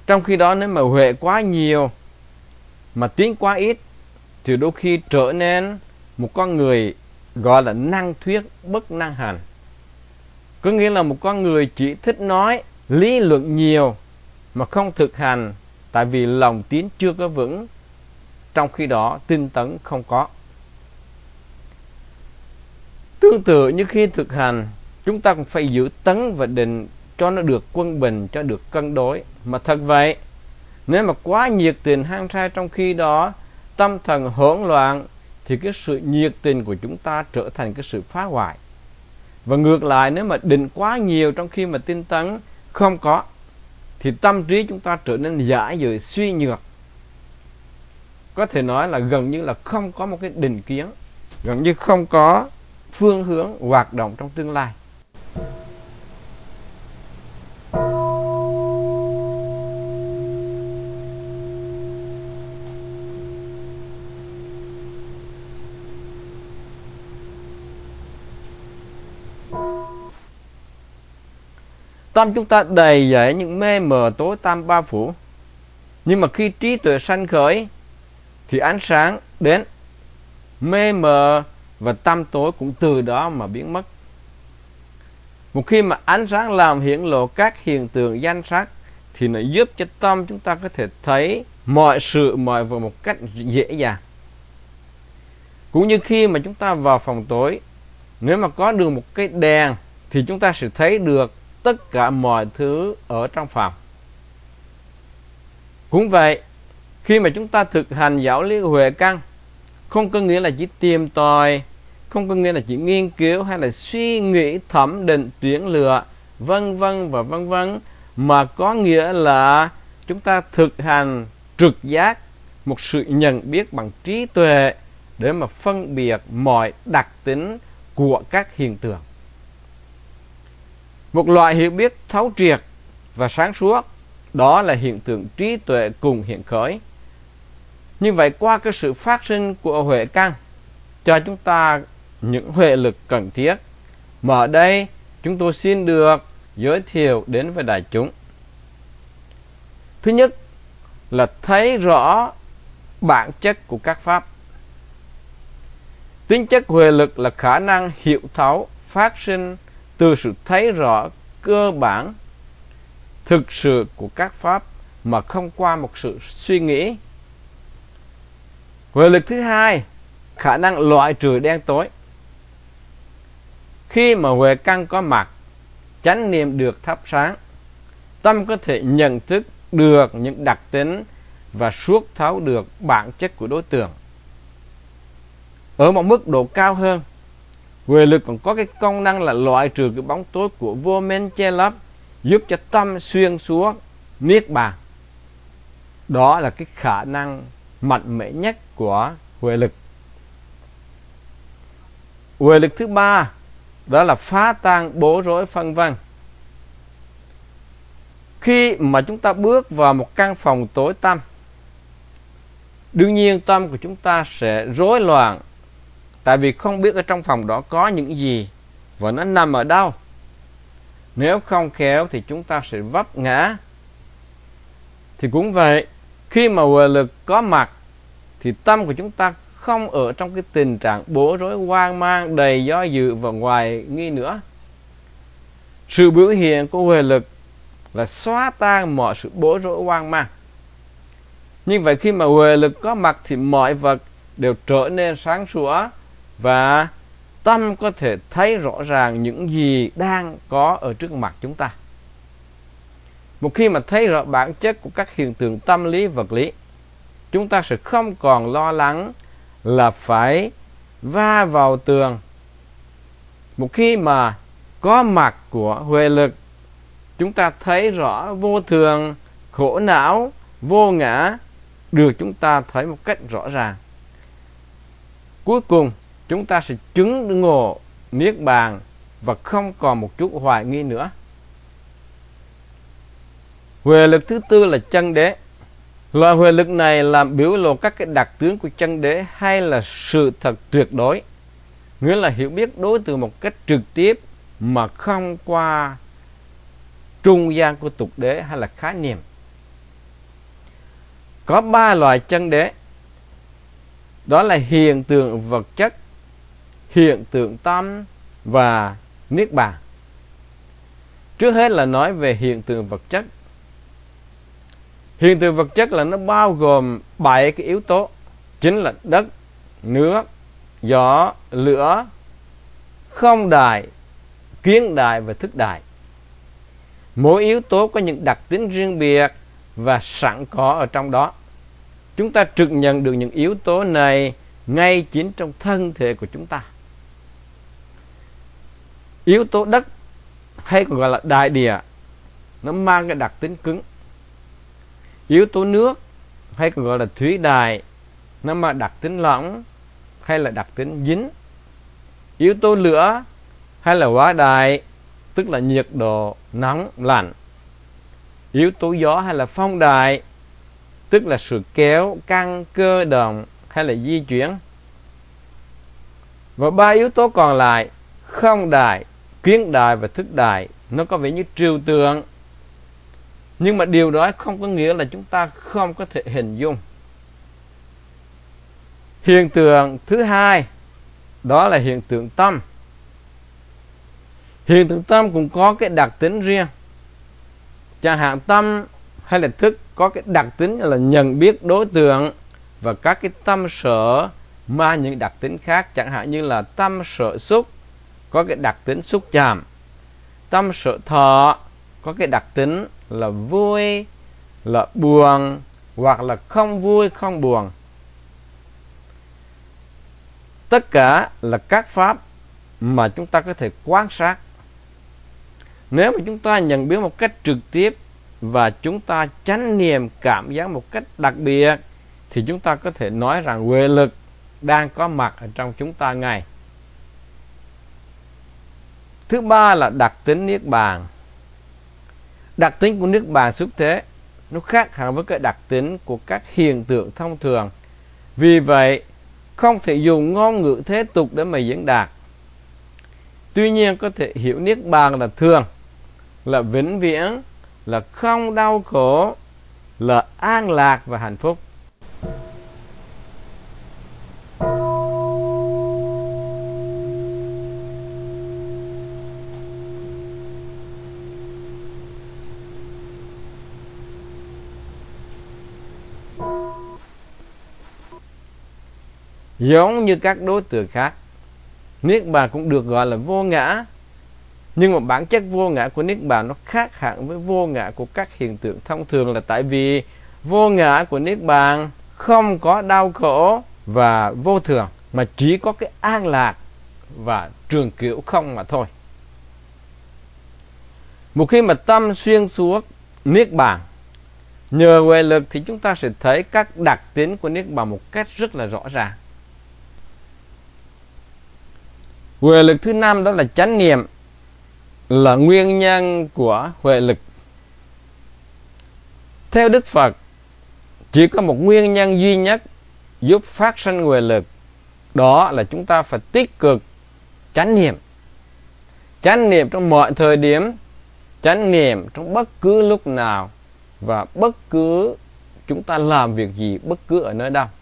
Trong khi đó nếu mà huệ quá nhiều mà tín quá ít thì đôi khi trở nên một con người gọi là năng thuyết bất năng hành. Có nghĩa là một con người chỉ thích nói lý luận nhiều mà không thực hành, tại vì lòng tín chưa có vững, trong khi đó tinh tấn không có. Tương tự như khi thực hành, chúng ta cũng phải giữ tấn và định cho nó được quân bình, cho được cân đối. Mà thật vậy, nếu mà quá nhiệt tình hăng say trong khi đó tâm thần hỗn loạn thì cái sự nhiệt tình của chúng ta trở thành cái sự phá hoại. Và ngược lại, nếu mà định quá nhiều trong khi mà tinh tấn không có thì tâm trí chúng ta trở nên dã rời, suy nhược. Có thể nói là gần như là không có một cái định kiến, gần như không có phương hướng hoạt động trong tương lai. Tâm chúng ta đầy dẫy những mê mờ tối tăm bao phủ. Nhưng mà khi trí tuệ sanh khởi thì ánh sáng đến, mê mờ và tâm tối cũng từ đó mà biến mất. Một khi mà ánh sáng làm hiển lộ các hiện tượng danh sắc thì nó giúp cho tâm chúng ta có thể thấy mọi sự mọi vật một cách dễ dàng. Cũng như khi mà chúng ta vào phòng tối, nếu mà có được một cái đèn thì chúng ta sẽ thấy được tất cả mọi thứ ở trong phòng. Cũng vậy, khi mà chúng ta thực hành giáo lý huệ căn, không có nghĩa là chỉ tìm tòi, không có nghĩa là chỉ nghiên cứu hay là suy nghĩ thẩm định tuyển lựa vân vân và vân vân, mà có nghĩa là chúng ta thực hành trực giác, một sự nhận biết bằng trí tuệ để mà phân biệt mọi đặc tính của các hiện tượng. Một loại hiểu biết thấu triệt và sáng suốt, đó là hiện tượng trí tuệ cùng hiện khởi. Như vậy, qua cái sự phát sinh của huệ căn cho chúng ta những huệ lực cần thiết mà ở đây chúng tôi xin được giới thiệu đến với đại chúng. Thứ nhất là thấy rõ bản chất của các pháp. Tính chất huệ lực là khả năng hiểu thấu phát sinh từ sự thấy rõ cơ bản thực sự của các pháp mà không qua một sự suy nghĩ. Huệ lực thứ hai, khả năng loại trừ đen tối. Khi mà huệ căn có mặt, chánh niệm được thắp sáng, tâm có thể nhận thức được những đặc tính và suốt thấu được bản chất của đối tượng. Ở một mức độ cao hơn, huệ lực còn có cái công năng là loại trừ cái bóng tối của vô minh che lấp, giúp cho tâm xuyên suốt niết bàn. Đó là cái khả năng mạnh mẽ nhất của huệ lực. Huệ lực thứ ba, đó là phá tan bối rối phân vân. Khi mà chúng ta bước vào một căn phòng tối tăm, đương nhiên tâm của chúng ta sẽ rối loạn, tại vì không biết ở trong phòng đó có những gì và nó nằm ở đâu. Nếu không khéo thì chúng ta sẽ vấp ngã. Thì cũng vậy, khi mà huệ lực có mặt thì tâm của chúng ta không ở trong cái tình trạng bối rối hoang mang, đầy do dự và hoài nghi nữa. Sự biểu hiện của huệ lực là xóa tan mọi sự bối rối hoang mang. Như vậy, khi mà huệ lực có mặt thì mọi vật đều trở nên sáng sủa và tâm có thể thấy rõ ràng những gì đang có ở trước mặt chúng ta. Một khi mà thấy rõ bản chất của các hiện tượng tâm lý vật lý, chúng ta sẽ không còn lo lắng là phải va vào tường. Một khi mà có mặt của huệ lực, chúng ta thấy rõ vô thường, khổ não, vô ngã được chúng ta thấy một cách rõ ràng. Cuối cùng, chúng ta sẽ chứng ngộ niết bàn và không còn một chút hoài nghi nữa. Huệ lực thứ tư là chân đế. Loại huệ lực này làm biểu lộ các cái đặc tướng của chân đế hay là sự thật tuyệt đối, nghĩa là hiểu biết đối tượng một cách trực tiếp mà không qua trung gian của tục đế hay là khái niệm. Có 3 loại chân đế. Đó là hiện tượng vật chất, hiện tượng tâm và niết bàn. Trước hết là nói về hiện tượng vật chất. Hiện tượng vật chất là nó bao gồm 7 cái yếu tố, chính là đất, nước, gió, lửa, không đại, kiến đại và thức đại. Mỗi yếu tố có những đặc tính riêng biệt và sẵn có ở trong đó. Chúng ta trực nhận được những yếu tố này ngay chính trong thân thể của chúng ta. Yếu tố đất hay còn gọi là đại địa, nó mang cái đặc tính cứng. Yếu tố nước hay còn gọi là thủy đại, nó mang đặc tính lỏng hay là đặc tính dính. Yếu tố lửa hay là hỏa đại, tức là nhiệt độ nóng lạnh. Yếu tố gió hay là phong đại, tức là sự kéo căng cơ động hay là di chuyển. Và 3 yếu tố còn lại, không đại, kiến đại và thức đại, nó có vẻ như trừu tượng, nhưng mà điều đó không có nghĩa là chúng ta không có thể hình dung. Hiện tượng thứ hai, đó là hiện tượng tâm. Hiện tượng tâm cũng có cái đặc tính riêng. Chẳng hạn tâm hay là thức có cái đặc tính là nhận biết đối tượng, và các cái tâm sở mang những đặc tính khác. Chẳng hạn như là tâm sở xúc có cái đặc tính xúc chạm, tâm sở thọ có cái đặc tính là vui, là buồn, hoặc là không vui, không buồn. Tất cả là các pháp mà chúng ta có thể quan sát. Nếu mà chúng ta nhận biết một cách trực tiếp và chúng ta chánh niệm cảm giác một cách đặc biệt, thì chúng ta có thể nói rằng huệ lực đang có mặt ở trong chúng ta ngay. Thứ ba là đặc tính niết bàn. Đặc tính của niết bàn xuất thế nó khác hẳn với cái đặc tính của các hiện tượng thông thường. Vì vậy không thể dùng ngôn ngữ thế tục để mà diễn đạt. Tuy nhiên có thể hiểu niết bàn là thường, là vĩnh viễn, là không đau khổ, là an lạc và hạnh phúc. Giống như các đối tượng khác, niết bàn cũng được gọi là vô ngã. Nhưng mà bản chất vô ngã của niết bàn nó khác hẳn với vô ngã của các hiện tượng thông thường, là tại vì vô ngã của niết bàn không có đau khổ và vô thường, mà chỉ có cái an lạc và trường cửu không mà thôi. Một khi mà tâm xuyên suốt niết bàn, nhờ huệ lực thì chúng ta sẽ thấy các đặc tính của niết bàn một cách rất là rõ ràng. Huệ lực thứ 5 đó là chánh niệm, là nguyên nhân của huệ lực. Theo Đức Phật, chỉ có một nguyên nhân duy nhất giúp phát sinh huệ lực, đó là chúng ta phải tích cực chánh niệm. Chánh niệm trong mọi thời điểm, chánh niệm trong bất cứ lúc nào, và bất cứ chúng ta làm việc gì, bất cứ ở nơi đâu.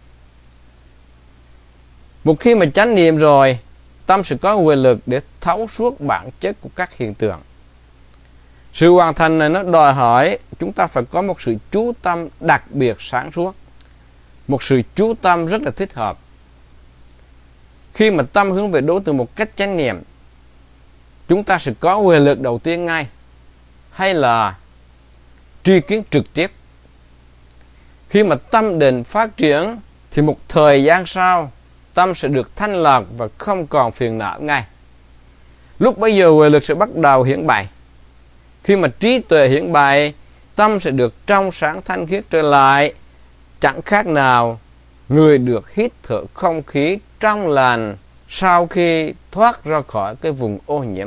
Một khi mà chánh niệm rồi, tâm sẽ có huệ lực để thấu suốt bản chất của các hiện tượng. Sự hoàn thành này nó đòi hỏi chúng ta phải có một sự chú tâm đặc biệt sáng suốt, một sự chú tâm rất là thích hợp. Khi mà tâm hướng về đối tượng một cách chánh niệm, chúng ta sẽ có huệ lực đầu tiên ngay, hay là tri kiến trực tiếp. Khi mà tâm định phát triển thì một thời gian sau, tâm sẽ được thanh lọc và không còn phiền não ngay. Lúc bấy giờ huệ lực sẽ bắt đầu hiển bày. Khi mà trí tuệ hiển bày, tâm sẽ được trong sáng thanh khiết trở lại, chẳng khác nào người được hít thở không khí trong lành sau khi thoát ra khỏi cái vùng ô nhiễm.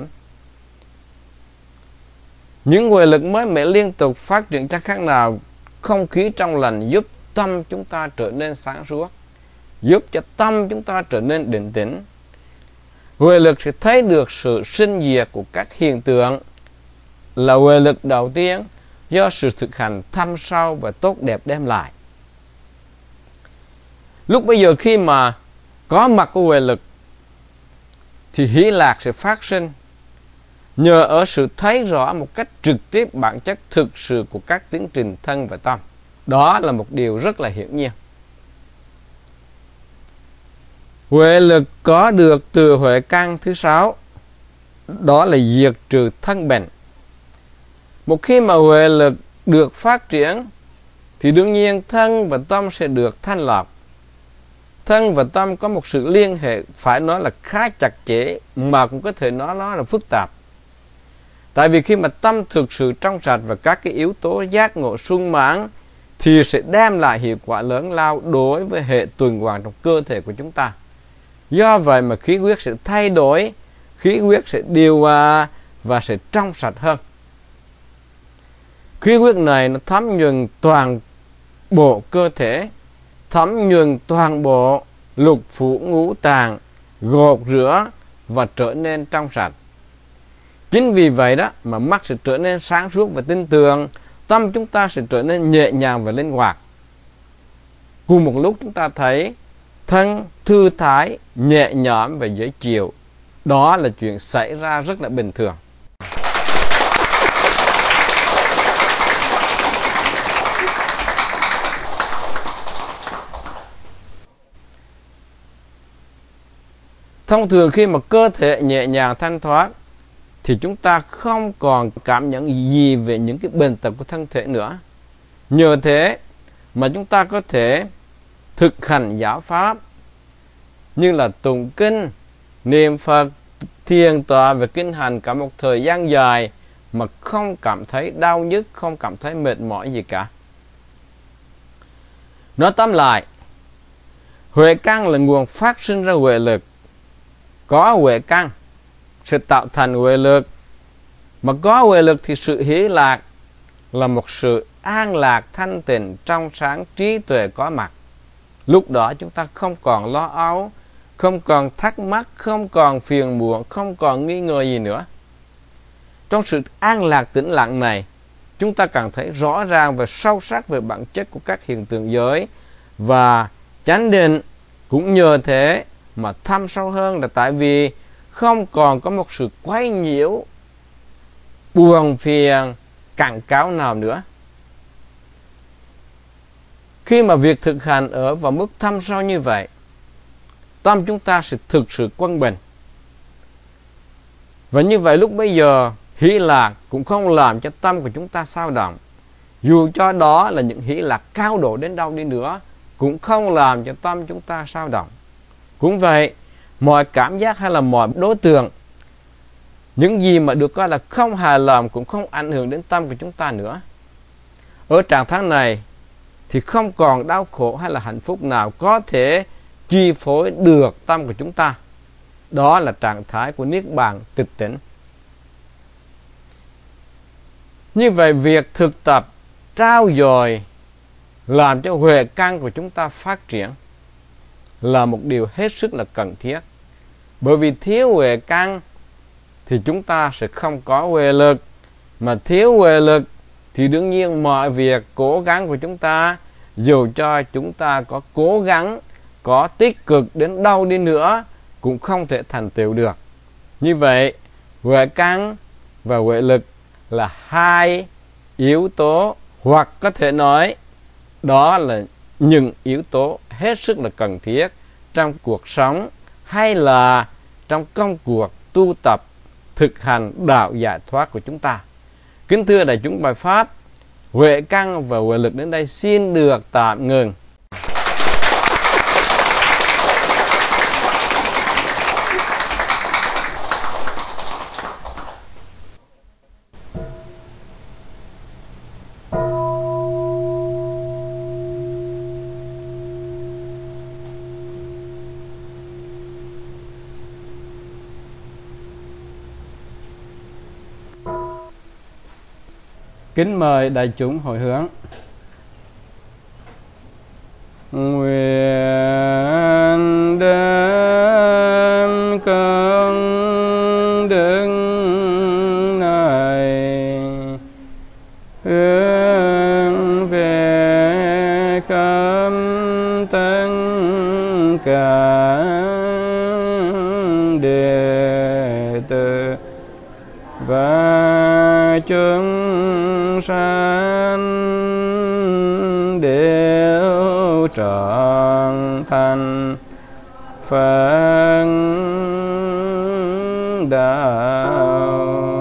Những huệ lực mới mẻ liên tục phát triển chẳng khác nào không khí trong lành giúp tâm chúng ta trở nên sáng suốt, giúp cho tâm chúng ta trở nên định tĩnh. Huệ lực sẽ thấy được sự sinh diệt của các hiện tượng, là huệ lực đầu tiên do sự thực hành thâm sâu và tốt đẹp đem lại. Lúc bây giờ khi mà có mặt của huệ lực thì hỷ lạc sẽ phát sinh nhờ ở sự thấy rõ một cách trực tiếp bản chất thực sự của các tiến trình thân và tâm. Đó là một điều rất là hiển nhiên. Huệ lực có được từ huệ căn thứ 6, đó là diệt trừ thân bệnh. Một khi mà huệ lực được phát triển thì đương nhiên thân và tâm sẽ được thanh lọc. Thân và tâm có một sự liên hệ phải nói là khá chặt chẽ, mà cũng có thể nói nó là phức tạp. Tại vì khi mà tâm thực sự trong sạch và các cái yếu tố giác ngộ sung mãn thì sẽ đem lại hiệu quả lớn lao đối với hệ tuần hoàn trong cơ thể của chúng ta. Do vậy mà khí huyết sẽ thay đổi, khí huyết sẽ điều hòa và sẽ trong sạch hơn. Khí huyết này nó thấm nhuần toàn bộ cơ thể, thấm nhuần toàn bộ lục phủ ngũ tạng, gột rửa và trở nên trong sạch. Chính vì vậy đó mà mắt sẽ trở nên sáng suốt và tinh tường, tâm chúng ta sẽ trở nên nhẹ nhàng và linh hoạt. Cùng một lúc chúng ta thấy thân thư thái, nhẹ nhõm và dễ chịu. Đó là chuyện xảy ra rất là bình thường. Thông thường khi mà cơ thể nhẹ nhàng thanh thoát thì chúng ta không còn cảm nhận gì về những cái bệnh tật của thân thể nữa. Nhờ thế mà chúng ta có thể thực hành giáo pháp như là tụng kinh, niệm Phật, thiền tọa và kinh hành cả một thời gian dài mà không cảm thấy đau nhức, không cảm thấy mệt mỏi gì cả. Nói tóm lại, huệ căn là nguồn phát sinh ra huệ lực. Có huệ căn sẽ tạo thành huệ lực, mà có huệ lực thì sự hỷ lạc là một sự an lạc thanh tịnh trong sáng trí tuệ có mặt. Lúc đó chúng ta không còn lo âu, không còn thắc mắc, không còn phiền muộn, không còn nghi ngờ gì nữa. Trong sự an lạc tĩnh lặng này, chúng ta càng thấy rõ ràng và sâu sắc về bản chất của các hiện tượng giới, và chánh định cũng nhờ thế mà thâm sâu hơn, là tại vì không còn có một sự quấy nhiễu, buồn phiền, cằn cáo nào nữa. Khi mà việc thực hành ở vào mức thâm sâu như vậy, tâm chúng ta sẽ thực sự quân bình. Và như vậy lúc bây giờ, hỷ lạc cũng không làm cho tâm của chúng ta xao động. Dù cho đó là những hỷ lạc cao độ đến đâu đi nữa, cũng không làm cho tâm chúng ta xao động. Cũng vậy, mọi cảm giác hay là mọi đối tượng, những gì mà được coi là không hài lòng cũng không ảnh hưởng đến tâm của chúng ta nữa. Ở trạng thái này thì không còn đau khổ hay là hạnh phúc nào có thể chi phối được tâm của chúng ta. Đó là trạng thái của niết bàn tịch tỉnh. Như vậy việc thực tập trau dồi làm cho huệ căn của chúng ta phát triển là một điều hết sức là cần thiết. Bởi vì thiếu huệ căn thì chúng ta sẽ không có huệ lực, mà thiếu huệ lực thì đương nhiên mọi việc cố gắng của chúng ta, dù cho chúng ta có cố gắng, có tích cực đến đâu đi nữa, cũng không thể thành tựu được. Như vậy, huệ căn và huệ lực là hai yếu tố, hoặc có thể nói đó là những yếu tố hết sức là cần thiết trong cuộc sống hay là trong công cuộc tu tập thực hành đạo giải thoát của chúng ta. Kính thưa đại chúng bài pháp, huệ căn và huệ lực đến đây xin được tạm ngừng. Kính mời đại chúng hồi hướng. Nguyện đem công đức này hướng về khắp tất và chúng sanh đều trọn thành Phật đạo.